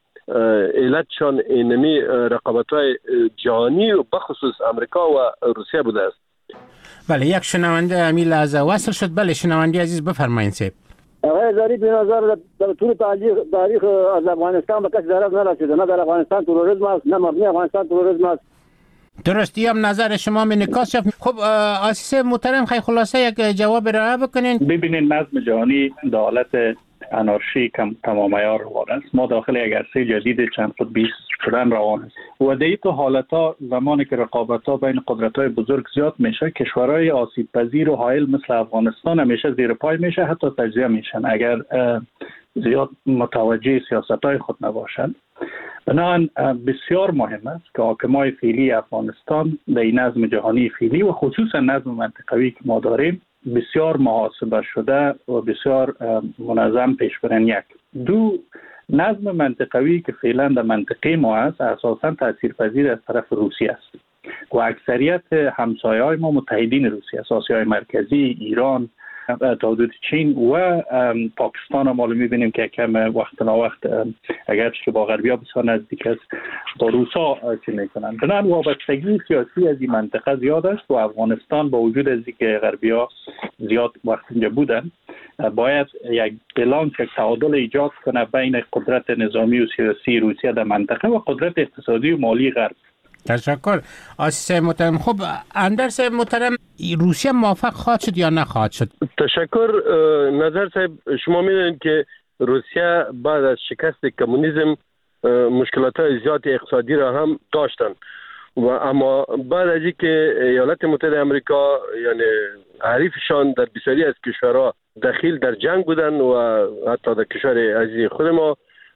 علتشان اینمی رقابت‌های جهانی و بخصوص امریکا و روسیه بوده است. بله، یک شنونده امی لحظه وصل شد. بله شنونده عزیز بفرمایید صاحب. آقای ظریف به نظر در طول تاریخ از افغانستان به کسی ضرر نرسیده، نه در افغانستان تروریسم است نه مبنی افغانستان تروریسم است. درستی هم نظر شما منعکس شد. خب آسیس محترم خیلی خلاصه یک جواب ارائه بکنین. ببینید نظم جهانی در حالت انارشی کم تمام عیار روان است. ما داخل یک عرصه جدید چند قطبی شدن روان است و در این حالت‌ها زمانی که رقابت‌ها بین قدرت‌های بزرگ زیاد میشه، کشورهای آسیب پذیر و حائل مثل افغانستان همیشه زیر پای میشه، حتی تجزیه میشن اگر زیاد متوجه سیاست‌های خود نباشند. بنابراین بسیار مهم است که حاکمای فعلی افغانستان در این نظم جهانی فعلی و خصوصا نظم منطقوی که ما داریم بسیار محاسبه شده و بسیار منظم پیش برن. یک دو نظم منطقوی که فعلا در منطقه ما است اساسا تاثیرپذیر از طرف روسیه است و اکثریت همسایه‌های ما متحدین روسیه است. آسیای مرکزی، ایران، تا حدود چین و پاکستان هم حالا می‌بینیم که کم وقت نا وقت اگر که با غربی‌ها بسیار نزدیک است با روسا چی میکنن. بنابراین وابستگی سیاسی از این منطقه زیاد است و افغانستان با وجود از اینکه غربی‌ها زیاد وقت اینجا بودن باید یک بالانس، یک تعادل ایجاد کنه بین قدرت نظامی و سیاسی روسیه در منطقه و قدرت اقتصادی و مالی غرب. تشکر آسیس محترم. خب اندرس محترم، روسیه موافق خواهد شد یا نخواهد شد؟ تشکر. نظر صاحب، شما میدونید که روسیه بعد از شکست کمونیسم مشکلات های زیاد اقتصادی را هم داشتن و اما بعد از اینکه ایالات متحده آمریکا یعنی حریفشان در بسیاری از کشورها دخیل در جنگ بودن و حتی در کشور عزیز خود ما،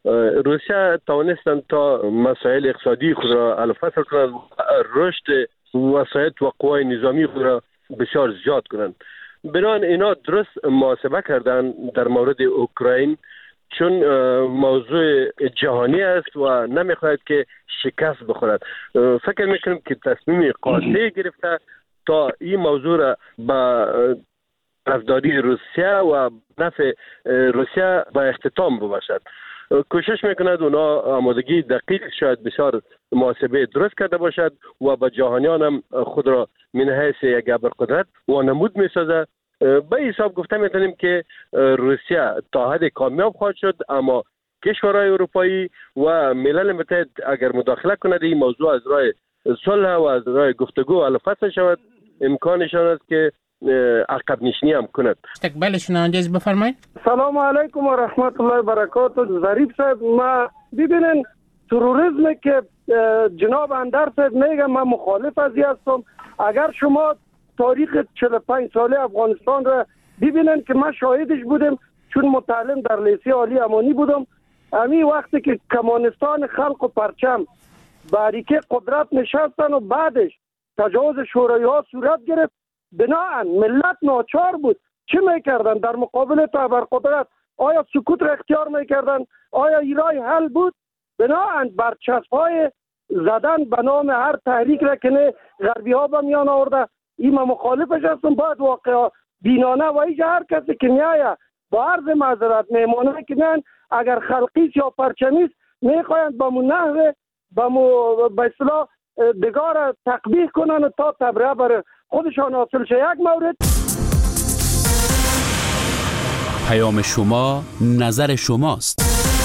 روسیه توانستند تا مسائل اقتصادی خود را حل و فصل کنند و رشد وسایط و قوای نظامی خود را بسیار زیاد کنند. بنابراین اینا درست محاسبه کردن در مورد اوکراین، چون موضوع جهانی است و نمیخواهد که شکست بخورد. فکر میکنم که تصمیم قاطع گرفته تا این موضوع را با طرفداری روسیه و نفع روسیه با اختتام بباشد. کوشش میکند اونا آمادگی دقیق شاید بسیار محاسبه درست کرده باشد و با جهانیان هم خود را من حیث یک ابرقدرت و نمود میسازد. به حساب گفته میتونیم که روسیه تا حد کامیاب خواهد شد، اما کشورهای اروپایی و ملل متحد اگر مداخله کند این موضوع از راه صلح و از راه گفتگو حل و فصل شود، امکانشان است که عقب نشینی هم کند. استقبال شنونده از بفرمایید. سلام علیکم و رحمت الله و برکاته. ظریف صاحب، ما ببینن تروریسم که جناب اندر صاحب میگه من مخالف از هستم. اگر شما تاریخ چهل و پنج ساله افغانستان را ببینن که من شاهدش بودم چون متعلم در لیسه عالی امانی بودم، همین وقتی که کمانستان خلق و پرچم باریکه قدرت نشستن و بعدش تجاوز شوروی ها صورت گرفت، بناهن ملت ناچار بود چه میکردن در مقابل ابرقدرت؟ آیا سکوت را اختیار میکردن؟ آیا ایرای حل بود؟ بناهن برچسب های زدن به نام هر تحریک را که نه غربی ها به میان آورده، این ما مخالفش هستم. باید واقعا بینانه و ایجا هر کسی که میایه با عرض معذرت میمانه که نه اگر خلقیست یا پرچمیست میخواهند با مو نحوه با مو به اصطلاح دگار تقبیح کنن تا تبرئه بر خودشان حاصل شه. یک مورد. پیام شما نظر شماست.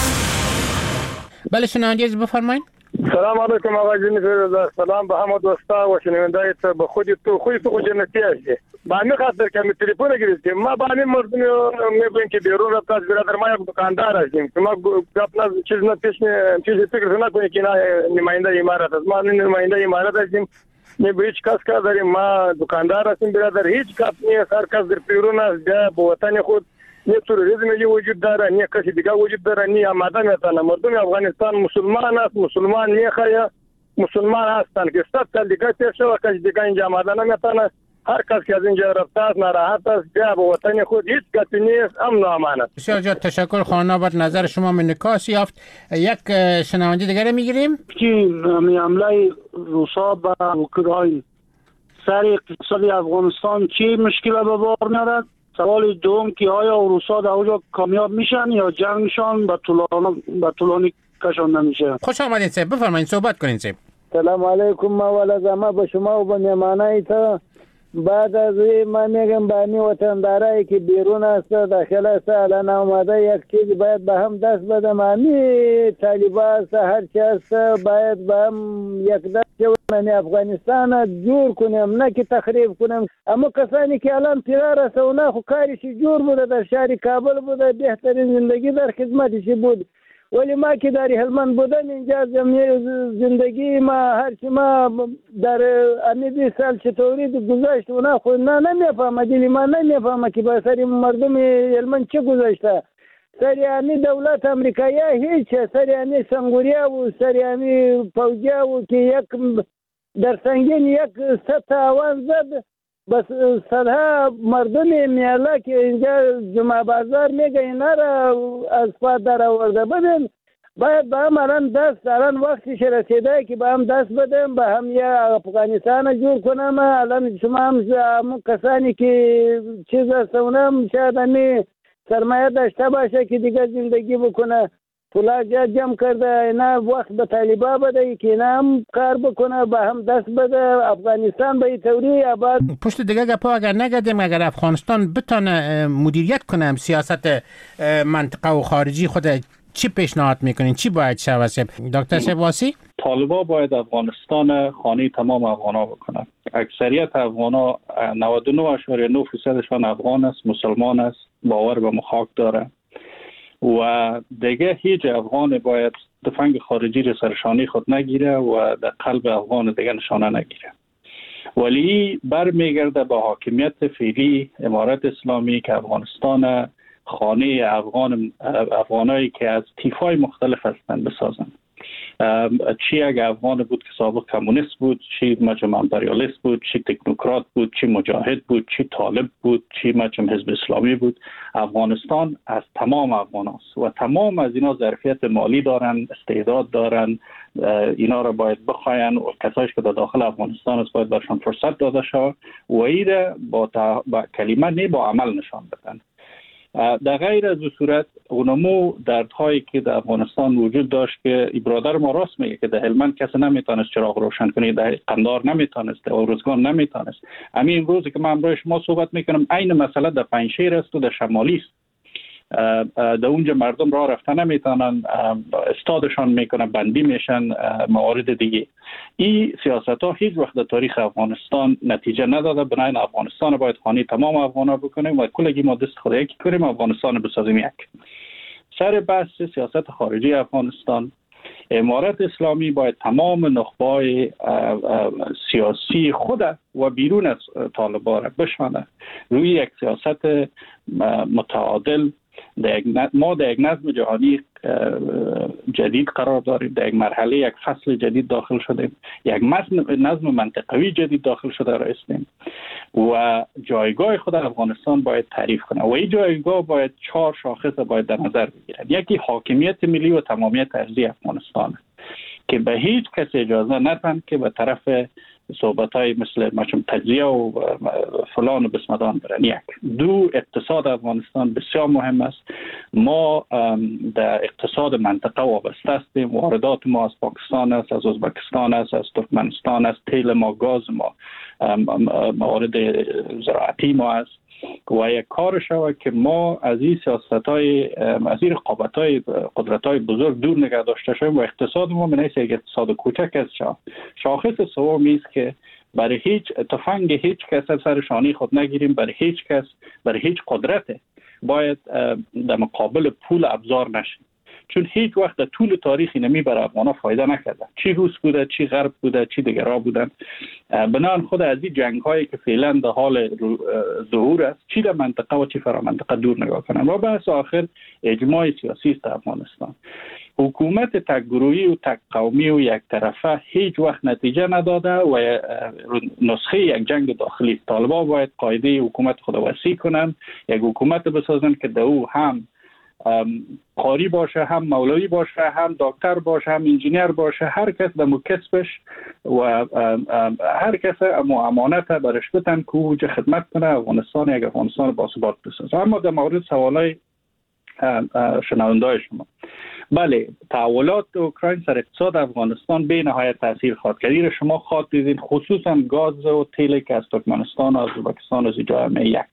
بله شنونده عزیز بفرمایید. سلام علیکم آقای جنیفر، سلام به همه دوستا و شنوندای تو. به خودی تو خوی تو جنتی هستی. با همین خاطر که می تلفن گرفتیم ما با همین مردم میگویم که بیرون رفت از برادر ما یک دکاندار هستیم. ما گپ نه چیز نه پیش چیز فکر نکنید که نماینده امارات است. ما نماینده امارات هستیم. نه به هیچ کس کار داریم. ما دکاندار هستیم برادر. هیچ کس نیست. هر کس در بیرون است. به وطن خود نه تروریسم وجود داره، نه کسی دیگه وجود داره، نه آماده میتونه. مردم افغانستان مسلمان است، مسلمان میخواه، مسلمان هستند که صد سال دیگه تیر شد کسی دیگه اینجا آماده نمیتونه. هر کس که از اینجا رفته است ناراحت است، بیا به وطن خود هیچ کسی نیست، امن و امان است. بسیار جان تشکر. خانه بر نظر شما منعکس یافت. یک شنونده دیگه میگیریم که می حمله روسا به اوکراین سر اقتصاد افغانستان چی مشکل به بار میارد؟ سوال دوم که آیا روسا در اونجا کامیاب میشن یا جنگشان به طولانی به طولانی کشانده میشه؟ خوش آمدید صاحب، بفرمایید صحبت کنید صاحب. سلام علیکم مولا زما به شما و به مهمانای تو. بعد از ما میگم به می وطندارایی که بیرون است داخل است الان اومده یک چیز باید به هم دست بدم. امی طالبان است هر چی است باید به هم یک دست من افغانستان جور کنیم نه که تخریب کنیم. اما کسانی که الان فرار است و نه خو کارش جور بوده در شهر کابل بوده بهترین زندگی در خدمتش بود. ولی ما که در هلمند بودن اینجا زندگی ما هر چی ما در امی بیست سال چطوری گذاشت و نه خود نه نمیفهمه دلی ما نمیفهمه که با سری مردم هلمند چه گذاشته. سری امی دولت امریکایی هیچ، سری امی سنگوریا و سری امی فوجیا و که یک در سنگین یک ست آوان زد بس صدها مردم میالا که اینجا جمعه بازار میگه اینا را از پاد در آورده. ببین باید با هم الان دست الان وقتش رسیده که با هم دست بدیم با هم یه افغانستان جور کنم. الان شما هم کسانی که چیز هستونم شاید همی سرمایه داشته باشه که دیگه زندگی بکنه پولا جمع کرده اینا وقت به طالبا بده که اینا هم کار بکنه با هم دست بده افغانستان به طوری آباد. پشت دیگه گپا اگر نگردیم اگر افغانستان بتونه مدیریت کنه سیاست منطقه و خارجی خود چی پیشنهاد میکنین؟ چی باید شود؟ دکتر شواسی طالبا باید افغانستان خانه تمام افغانا بکنن. اکثریت افغانا نود و نه اشاریه نه درصدشان افغان است، مسلمان است، باور به مخاک داره و دیگه هیچ افغان باید تفنگ خارجی را سرشانی خود نگیره و در قلب افغان دیگه نشانه نگیره. ولی برمیگرده به حاکمیت فعلی امارت اسلامی که افغانستان خانه افغان افغانایی که از تیفای مختلف هستند بسازن. چی اگه افغان بود که سابق کمونیست بود، چی مجمع امپریالیست بود، چی تکنوکرات بود، چی مجاهد بود، چی طالب بود، چی مجمع حزب اسلامی بود، افغانستان از تمام افغان هست و تمام از اینا ظرفیت مالی دارن، استعداد دارن. اینا را باید بخواین و کسایش که در داخل افغانستان است باید برشان فرصت داده شود و ایره با, تا... با کلمه نه با عمل نشان بدن. در غیر از صورت اونمو دردهایی که در افغانستان وجود داشت که برادر ما راست میگه که در هلمند کسی نمیتونست چراغ روشن کنه، در قندار نمیتونست، در ارزگان نمیتونست. همین امروزی که من امروز شما صحبت میکنم عین مسئله در پنجشیر است و در شمالی است. در اونجا مردم راه رفتن نمیتونن، استادشان میکنن، بندی میشن، موارد دیگه. این سیاست ها هیچ وقت در تاریخ افغانستان نتیجه نداده. بنابراین افغانستان باید خانه تمام افغانا بکنیم و کلگی ما دست خود یکی کنیم افغانستان بسازیم. یک سر بحث سیاست خارجی افغانستان، امارت اسلامی باید تمام نخبه‌های سیاسی خود و بیرون از طالبان را بشمانه روی یک سیاست متعادل. ما در یک نظم جهانی جدید قرار داریم، در یک مرحله یک فصل جدید داخل شدیم، یک نظم منطقوی جدید داخل شده رایستیم و جایگاه خود افغانستان باید تعریف کنه و این جایگاه باید چهار شاخص باید در نظر بگیرد. یکی حاکمیت ملی و تمامیت ارضی افغانستان که به هیچ کس اجازه ندن که به طرف صحبت‌های مثل مچم تجزیه و فلان و بسمدان برن. یک. دو، اقتصاد افغانستان بسیار مهم است. ما در اقتصاد منطقه وابسته هستیم. واردات ما از پاکستان است، از ازبکستان است، از ترکمنستان است، تیل ما، گاز ما، موارد زراعتی ما است. و یک کار شود که ما از این سیاست‌های از این رقابت‌های قدرت‌های بزرگ دور نگه داشته شویم و اقتصاد ما منیست یک اقتصاد کوچک است. شاخص سومی است که برای هیچ تفنگ هیچ کس سر شانه خود نگیریم، برای هیچ کس، برای هیچ قدرت باید در مقابل پول ابزار نشیم، چون هیچ وقت در طول تاریخ نمی برای افغانا فایده نکرده، چی روس بوده، چی غرب بوده، چی دیگرها بودن. بنان خود از این جنگ هایی که فعلا در حال ظهور است، چی در منطقه و چی فرا منطقه دور نگاه کنن. و بحث آخر اجماع سیاسی است در افغانستان. حکومت تک گروهی و تک قومی و یک طرفه هیچ وقت نتیجه نداده و نسخه یک جنگ داخلی. طالبان باید قاعده حکومت خود وسیع کنند، یک حکومت بسازند که در او هم قاری باشه، هم مولوی باشه، هم دکتر باشه، هم انجینیر باشه، هر کس به کسبش و هر کس امانت برش بتن که او خدمت کنه افغانستان یک افغانستان باثبات بسازه. اما در مورد سوالای شنوندای شما، بله، تحولات اوکراین سر اقتصاد افغانستان به نهایت تاثیر خواهد کرد. شما خواهد دیدین خصوصا گاز و تیلی که از ترکمنستان و ازبکستان از جامعه یک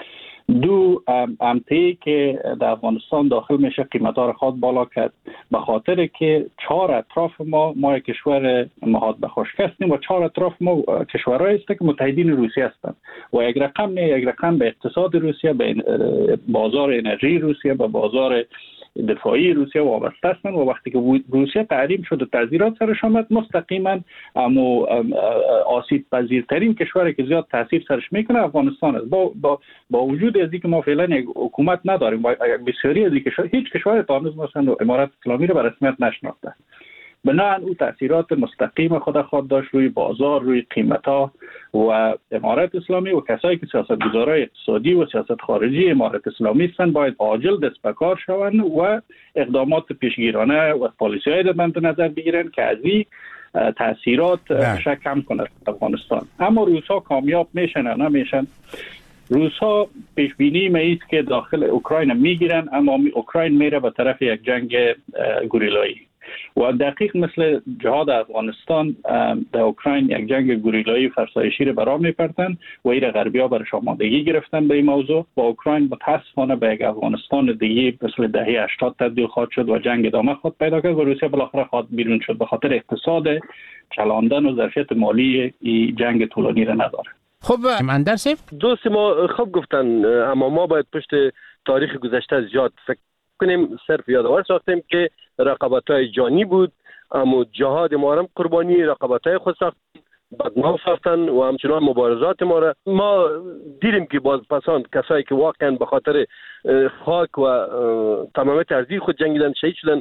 دو امتی که در افغانستان داخل میشه قیمت ها را خواهد بالا کرد، به خاطر که چهار اطراف ما ما یک کشور مهاد به خشک هستیم و چهار اطراف ما کشورهایی است که متحدین روسیه هستند و یک رقم نه یک رقم به اقتصاد روسیه، به بازار انرژی روسیه، به بازار دفاعی روسیه وابسته هستند. و وقتی که روسیه تحریم شد و تعزیرات سرش آمد، مستقیما امو آسیب پذیرترین کشوری که زیاد تاثیر سرش میکنه افغانستان است. با با با وجود از اینکه ما فعلا یک حکومت نداریم و بسیاری از کشور هیچ کشور تا هنوز مثلا امارات اسلامی رو به رسمیت نشناخته، بنابراین او تاثیرات مستقیم خود خود داشت روی بازار، روی قیمتا و امارات اسلامی و کسایی که سیاستگزارای اقتصادی و سیاست خارجی امارات اسلامی هستند باید عاجل دست به کار شوند و اقدامات پیشگیرانه و پالیسی‌های در مد نظر بگیرند که از این تاثیرات شک کم کنه افغانستان. اما روس‌ها کامیاب میشن یا نمیشن؟ روس‌ها پیش بینی می‌اید که داخل اوکراین میگیرن، اما اوکراین میره به طرف یک جنگ گوریلایی و دقیق مثل جهاد افغانستان در اوکراین یک جنگ گوریلایی فرسایشی رو برام میپرتن و این غربی‌ها برش آمادگی گرفتن به این موضوع و اوکراین متاسفانه به یک افغانستان دیگه مثل دهه هشتاد تبدیل خواهد شد و جنگ ادامه خواهد پیدا کرد و روسیه بالاخره خواهد بیرون شد به خاطر اقتصاد چلاندن و ظرفیت مالی این جنگ طولانی رو نداره. خب من در سیف دوست ما خوب گفتن، اما ما باید پشت تاریخ گذشته زیاد فکر کنیم. صرف یادآور ساختیم که رقابت‌های جانی بود، اما جهاد ما هم قربانی رقابت‌های خود ساختن، بدنام ساختن و همچنان مبارزات ما را ما دیدیم که باز پسان کسایی که واقعا به خاطر خاک و تمامیت ارضی خود جنگیدن، شهید شدن،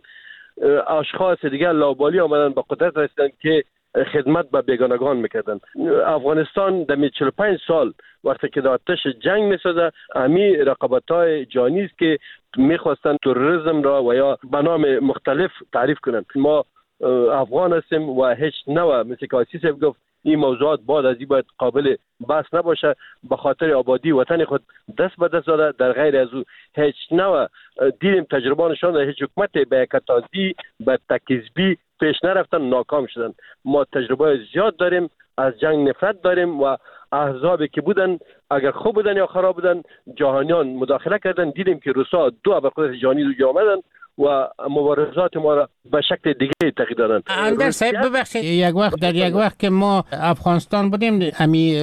اشخاص دیگر لاابالی آمدن به قدرت رسیدن که خدمت به بیگانگان میکردن. افغانستان در چهل و پنج سال وقتی که در آتش جنگ میسازه، امی رقابت‌های جانی است که میخواستن تروریسم را و یا به نام مختلف تعریف کنند. ما افغان هستیم و هیچ نوع مثل که آسیس گفت این موضوعات بعد از این باید قابل بحث نباشه. به خاطر آبادی وطن خود دست به دست داده، در غیر از او هیچ نوع دیدیم تجربه نشان داده هیچ حکومت به کتازی به تکذیبی پیش نرفتن، ناکام شدن. ما تجربه زیاد داریم، از جنگ نفرت داریم و احزابی که بودن اگر خوب بودن یا خراب بودن جهانیان مداخله کردن. دیدیم که روسا دو ابرقدرت جهانی رو آمدن و مبارزات ما را به شکل دیگه تغییر دادن. اندر صاحب ببخشید، یک وقت در یک وقت که ما افغانستان بودیم، امی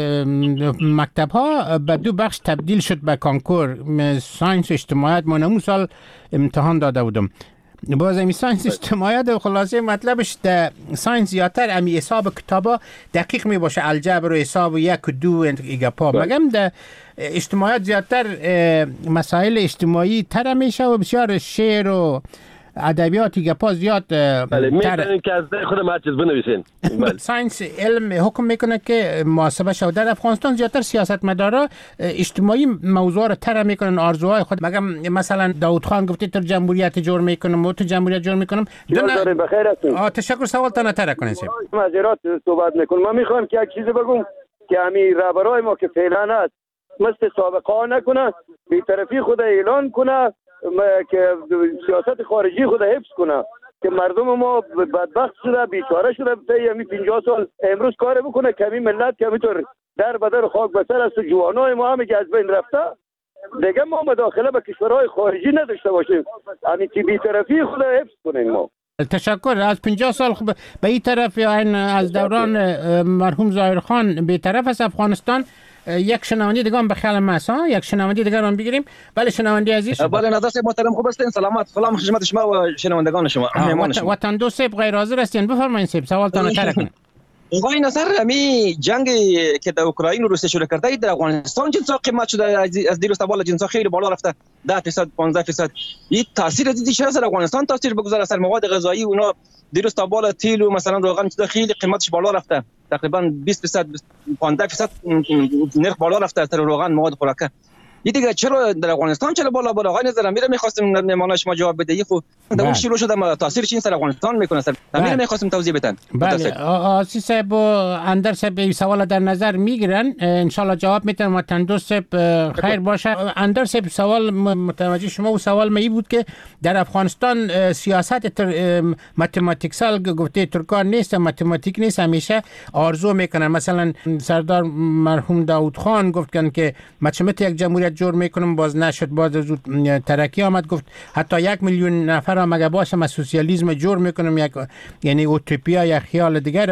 مکتب ها به دو بخش تبدیل شد به کانکور ساینس اجتماعیات. ما نمون سال امتحان داده بودم، باز امی ساینس اجتماعیات و خلاصه مطلبش در ساینس زیادتر امی حساب کتابا دقیق می باشه، الجبر و حساب و یک و دو ایگا پا. مگم در اجتماعیات زیادتر مسائل اجتماعی تر میشه و بسیار شعر و ادبیاتی گپا زیاد بله میتونین که از خودم هر چیز بنویسین. ساینس علم حکم میکنه که محاسبه شود. در افغانستان زیادتر سیاستمدارا اجتماعی موضوع رو طرح میکنن، آرزوهای خود. مگم مثلا داوود خان گفته تو جمهوریت جور میکنم و تو جمهوریت جور میکنم. دارین بخیر هستین؟ آ تشکر. سوال تا نتره کنین سید. معذرت صحبت میکنم. من میخوام که یک چیزی بگم که همین رهبرای ما که فعلا هست مثل سابقه نکنه، بی‌طرفی خود اعلان کنه که سیاست خارجی خود حفظ کنه. که مردم ما بدبخت شده، بیچاره شده. طی همین پنجاه سال امروز کار بکنه کمی ملت که همینطور در بدر خاک بسر است و جوانای ما هم که از بین رفته، دیگه ما مداخله به کشورهای خارجی نداشته باشیم. همین که بی‌طرفی خود حفظ کنیم. ما تشکر. از پنجاه سال خب به این طرف یا این از دوران مرحوم ظاهرخان به طرف از افغانستان یک شنونده دیگه هم به خیال ماست ها یک شنونده دیگه رو بگیریم. بله شنونده عزیز. بله نظر صاحب محترم خوب هستین؟ سلامت سلام خدمت شما و شنوندگان شما. وطن دو صاحب غیر حاضر هستین، بفرمایید صاحب سوالتان رو طرح کنید. آقای نصر، امی جنگی که در اوکراین و روسیه شروع کرده در افغانستان جنسا قیمت شده، از دیروز تا بالا جنسا خیلی بالا رفته، ده درصد پانزده درصد. این تاثیر دیدی چرا سر افغانستان تاثیر بگذاره؟ سر مواد غذایی اونا دیروز تا بالا تیل و مثلا روغن خیلی قیمتش بالا رفته، تقریبا بیست درصد پانزده درصد نرخ بالا رفته سر روغن مواد خوراکه. این دیگه چرا در افغانستان چرا بالا بالا؟ آقای نظر میره می‌خواستیم مهمان شما جواب بده. خب در اون شروع شده تاثیرش این سر افغانستان میکنه سر میره می‌خواستیم توضیح بدن. بله آسی صاحب اندر صاحب این سوال در نظر میگیرن، ان شاء الله جواب میتونن. وطن دوست صاحب خیر باشه. اندر صاحب سوال متوجه شما و سوال می بود که در افغانستان سیاست متماتیکسال گفته ترکان نیست، متماتیک نیست، همیشه آرزو میکنن. مثلا سردار مرحوم داوود خان گفتن که مچمت یک جمهوریت جور میکنم، باز نشد، باز زود ترکی آمد گفت حتی یک میلیون نفر هم اگه باشه ما سوسیالیسم جور میکنم، یک یعنی اوتوپیا یا خیال دیگر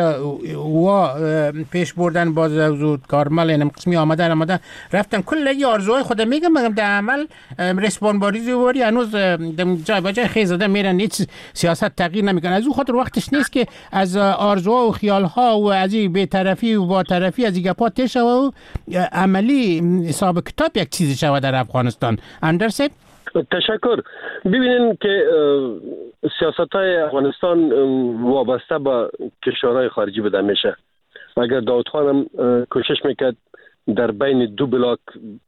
و پیش بردن، باز زود کارمل یعنی قسمی آمده آمده رفتن کل ای آرزوهای خود میگم مگم در عمل رسپون باریزی واری هنوز جای با جای خیز زده میرن، هیچ سیاست تغییر نمیکنه. از اون خاطر وقتش نیست که از آرزوها و خیالها و از این بی‌طرفی و با طرفی از این گپا تشه و عملی حساب کتاب یک چیزی شود در افغانستان. اندر صاحب تشکر. ببینین که سیاست های افغانستان وابسته به کشورهای خارجی بوده میشه. اگر داود خانم کوشش میکرد در بین دو بلاک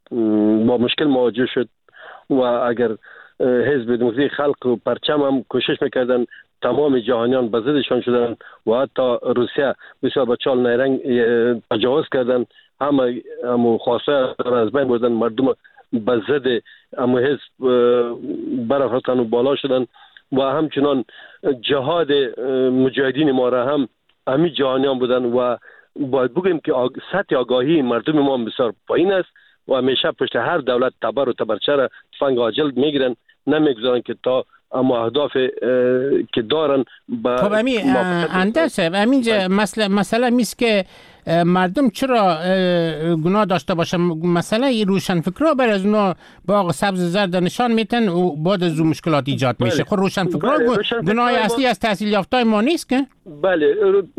با مشکل مواجه شد و اگر حزب دموکراسی خلق و پرچم هم کوشش میکردن تمام جهانیان به ضدشان شدن و حتی روسیه بسیار با چال نیرنگ تجاوز کردن، همه همو خواسته از بین بردن، مردم به ضد همو حزب برافرستن و بالا شدن و همچنان جهاد مجاهدین ما را هم همی جهانیان بودن و باید بگیم که آگ... سطح آگاهی مردم ما بسیار پایین است و همیشه پشت هر دولت تبر و تبرچه را تفنگ عاجل میگیرن، نمیگذارن که تا اما اهداف که دارن با خب امی اندر صاحب همینجا مسئله مسئله میست که مردم چرا گناه داشته باشن؟ مسئله روشنفکرها بر از اونا باغ سبز زرد نشان میتن و بعد از اون مشکلات ایجاد میشه. بله. خب روشنفکرها بله. گناه اصلی از تحصیل یافتای ما نیست که؟ بله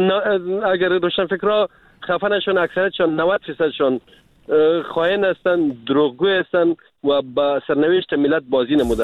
اگر روشنفکرها خفه نشون اکثرشون نود درصدشون خائن هستن، دروغگو هستن و با سرنوشت ملت بازی نمودن.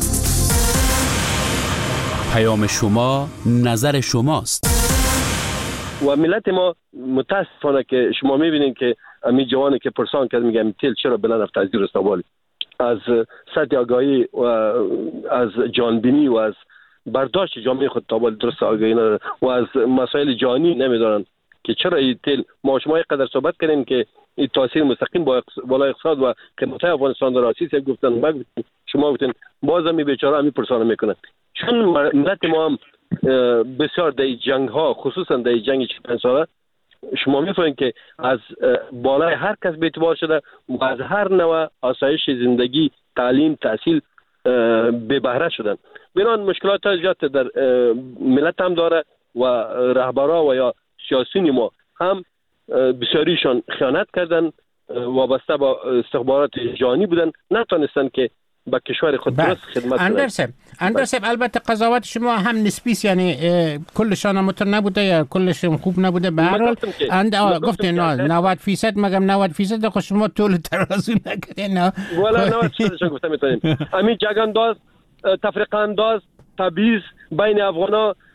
پیام شما نظر شماست. و ملت ما متاسفانه که شما میبینید که امی جوانی که پرسان کرد میگم تیل چرا بلند رفت از زیر استوال، از سطح آگاهی و از جانبینی و از برداشت جامعه خود تابال درست آگاهی ندارن و از مسائل جانی نمیدارن که چرا این تیل ما شما اینقدر صحبت کردیم که این تاثیر مستقیم با بالای اقتصاد و قیمت افغانستان در آسیب گفتن، شما گفتن باز هم بیچاره همی پرسان میکنن چون ملت ما هم بسیار در جنگ ها خصوصا در جنگ چهل ساله شما میفهمید که از بالای هر کس به اعتبار شده و از هر نوع آسایش زندگی، تعلیم، تحصیل به بهره شدن. بنان مشکلات ها زیاد در ملت هم داره و رهبرا و یا سیاسیون ما هم بسیاریشان خیانت کردن، وابسته با استخبارات جهانی بودن، نتونستن که با کشور خود درست خدمت کنند. اندرسب اندرسب البته قضاوت شما هم نسبیست، یعنی کلشان متر نبوده یا کلشون خوب نبوده. به هر حال اند گفتین نود درصد مگم نود درصد خود شما طول ترازو نکردین. نه والا نود درصد گفتم میتونیم همین جنگ انداز، تفریق انداز، تبعیض بین افغانا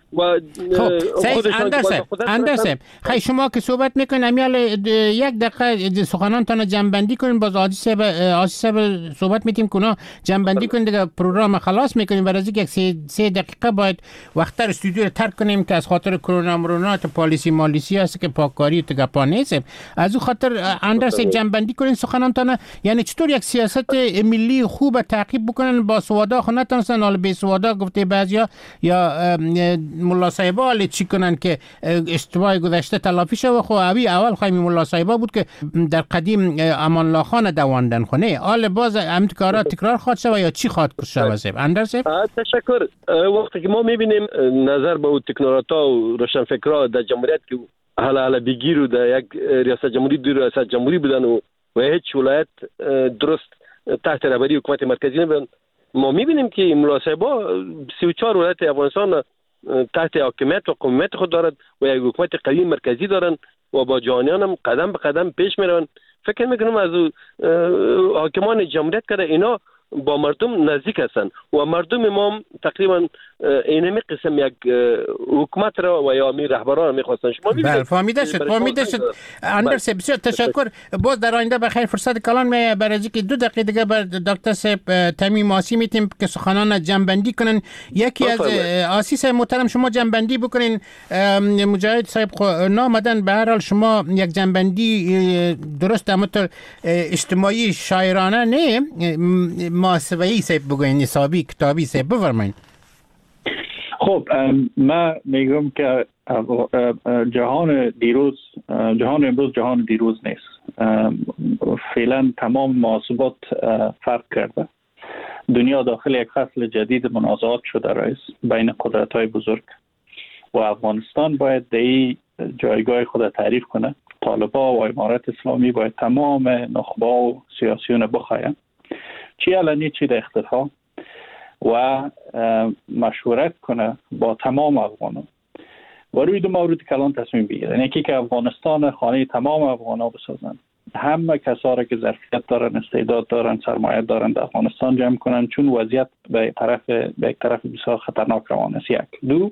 و خب سعید اندرسب اندرسب خیلی شما که صحبت میکنین امیال یک دقیقه سخنانتان جنبندی کنین باز آجی صاحب آجی صاحب صحبت میتیم کنه جنبندی کنین دیگه پروگرام خلاص میکنیم برای اینکه یک سه, سه دقیقه باید وقتر استودیو رو ترک کنیم که از خاطر کرونا مرونا تو پالیسی مالیسی هست که پاکاری تو گپا نیست از اون خاطر اندرسب جنبندی کنین سخنانتان یعنی چطور یک سیاست ملی خوب تعقیب بکنن با سوادا خو نتونستن حال به سوادا گفته بعضیا یا ملا صاحبا حالی چی کنن که اشتباه گذشته تلافی شد و خو اوی اول خواهیم ملا صاحبا بود که در قدیم امان الله خان دواندن خونه حال باز همین کارا تکرار خواهد شد یا چی خواهد شد صاحب اندرسب تشکر وقتی که ما میبینیم نظر به اون تکنوکرات‌ها و روشنفکرها در جمهوریت که حالا حالا بگیر و در یک ریاست جمهوری دو ریاست جمهوری بودن و و هیچ ولایت درست تحت رهبری حکومت مرکزی نبودن ما میبینیم که ملا صاحبا سی و چهار ولایت افغانستان تحت حاکمیت و قومیت خود دارد و یک حکومت قوی مرکزی دارن و با جهانیان هم قدم به قدم پیش میرن. فکر میکنم از حاکمان جمهوریت کرده اینا با مردم نزدیک هستند و مردم ما تقریبا اینمی قسم یک حکومت را و یا می رهبران میخواستن. شما بله فهمیده شد فهمیده شد اندرسب بسیار تشکر. باز در آینده بخیر فرصت کلام می برای که دو دقیقه دیگه بر دکتر صاحب تمیم آسی میتیم که سخنان جنبندی کنن. یکی از آسی صاحب محترم شما جنبندی بکنین. مجاهد صاحب نامدن به هر حال شما یک جنبندی درست امتر اجتماعی شاعرانه نه محاسبه‌ای صاحب بگوین حسابی کتابی صاحب بفرمایید. خب من میگم که جهان دیروز جهان امروز جهان دیروز نیست. فعلا تمام محاسبات فرق کرده. دنیا داخل یک فصل جدید منازعات شده رئیس بین قدرت‌های بزرگ و افغانستان باید در این جایگاه خود تعریف کنه. طالبان و امارت اسلامی باید تمام نخبه و سیاسیون بخواین چی علنی چی در اختفا و مشورت کنه با تمام افغانان و روی دو مورد کلان تصمیم بگیرن. یکی که افغانستان خانه تمام افغانان بسازن، همه کسا که ظرفیت دارن، استعداد دارن، سرمایه دارن در افغانستان جمع کنن، چون وضعیت به طرف به یک طرف بسیار خطرناک روان است. یک دو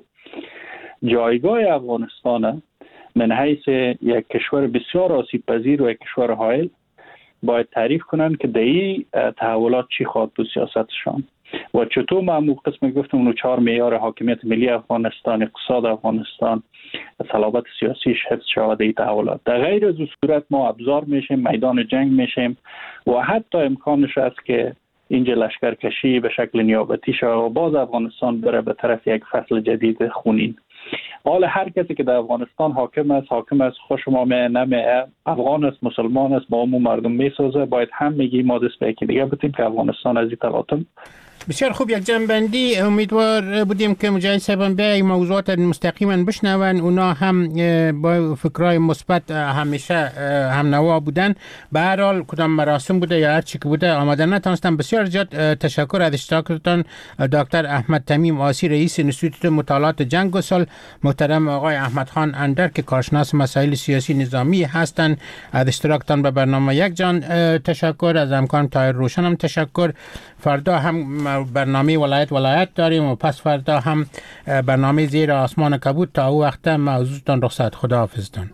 جایگاه افغانستان من حیث یک کشور بسیار آسیب پذیر و یک کشور حائل باید تعریف کنن که در این تحولات چی خواهد بود سیاستشان و چطور ما همون قسم گفتم اونو چهار معیار حاکمیت ملی افغانستان، اقتصاد افغانستان، صلابت سیاسیش حفظ شود این تحولات. در غیر از صورت ما ابزار میشیم، میدان جنگ میشیم و حتی امکانش است که اینجا لشکرکشی به شکل نیابتی شود و باز افغانستان بره به طرف یک فصل جدید خونین. حالا هر کسی که در افغانستان حاکم است حاکم است خوش ما می نمی افغان است مسلمان است با همون مردم میسازه باید هم میگی ما دست به یکی دیگه بتیم که افغانستان از این تلاطم. بسیار خوب یک جنبندی. امیدوار بودیم که مجاهد صاحبان به این موضوعات مستقیما بشنون. اونا هم با فکرای مثبت همیشه هم نوا بودن. به هر حال کدام مراسم بوده یا هر چی که بوده آمدن نتونستم. بسیار زیاد تشکر از اشتراکتان دکتر احمد تمیم آسی رئیس انستیتوت مطالعات جنگ و صلح، محترم آقای احمد خان اندر که کارشناس مسائل سیاسی نظامی هستند. از اشتراکتان به برنامه یک جان تشکر. از همکارم طاهر روشن هم تشکر. فردا هم برنامه ولایت ولایت داریم و پس فردا هم برنامه زیر آسمان کبود. تا او وقت موضوعتان رخصت. خداحافظتان.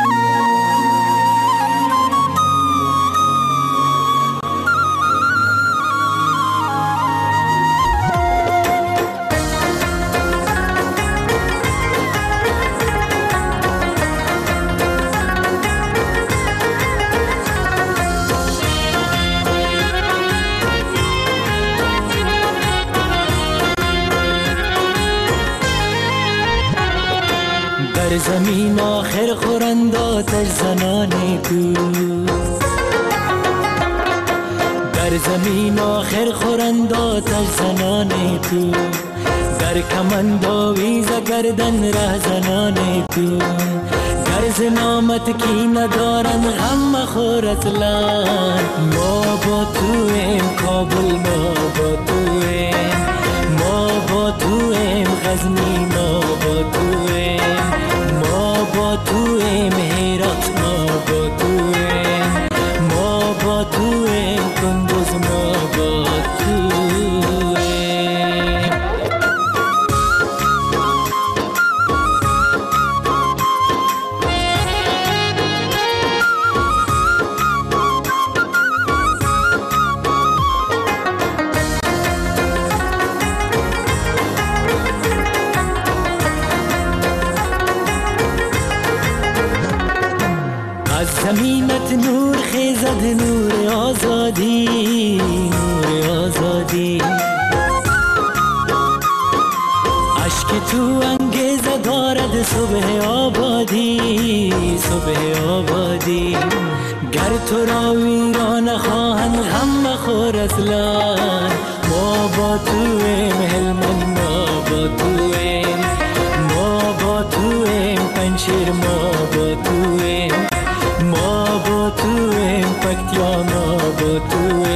در زمین آخر خورند آتش زنان تو، در زمین آخر خورند آتش زنان تو، در کمند آویز گردن ره زنان تو، گرز نامت کی ندارن غم مخور اصلا. ما با تو ایم کابل، ما با تو ایم، ما با تو ایم غزنی، ما با تو ایم، ما با تو ایم هرات، ما با تو ایم، ما با تو ایم کندوز، ما با تو ایم. زمینت نور خیزد نور آزادی نور آزادی عشق تو انگیزه دارد صبح آبادی صبح آبادی گر تو را ویران خواهند غم مخور اصلا ما با تویم هلمند ما با تویم ما با تویم پنشیر ما با تویم ما با تویم پکتیا ما با تویم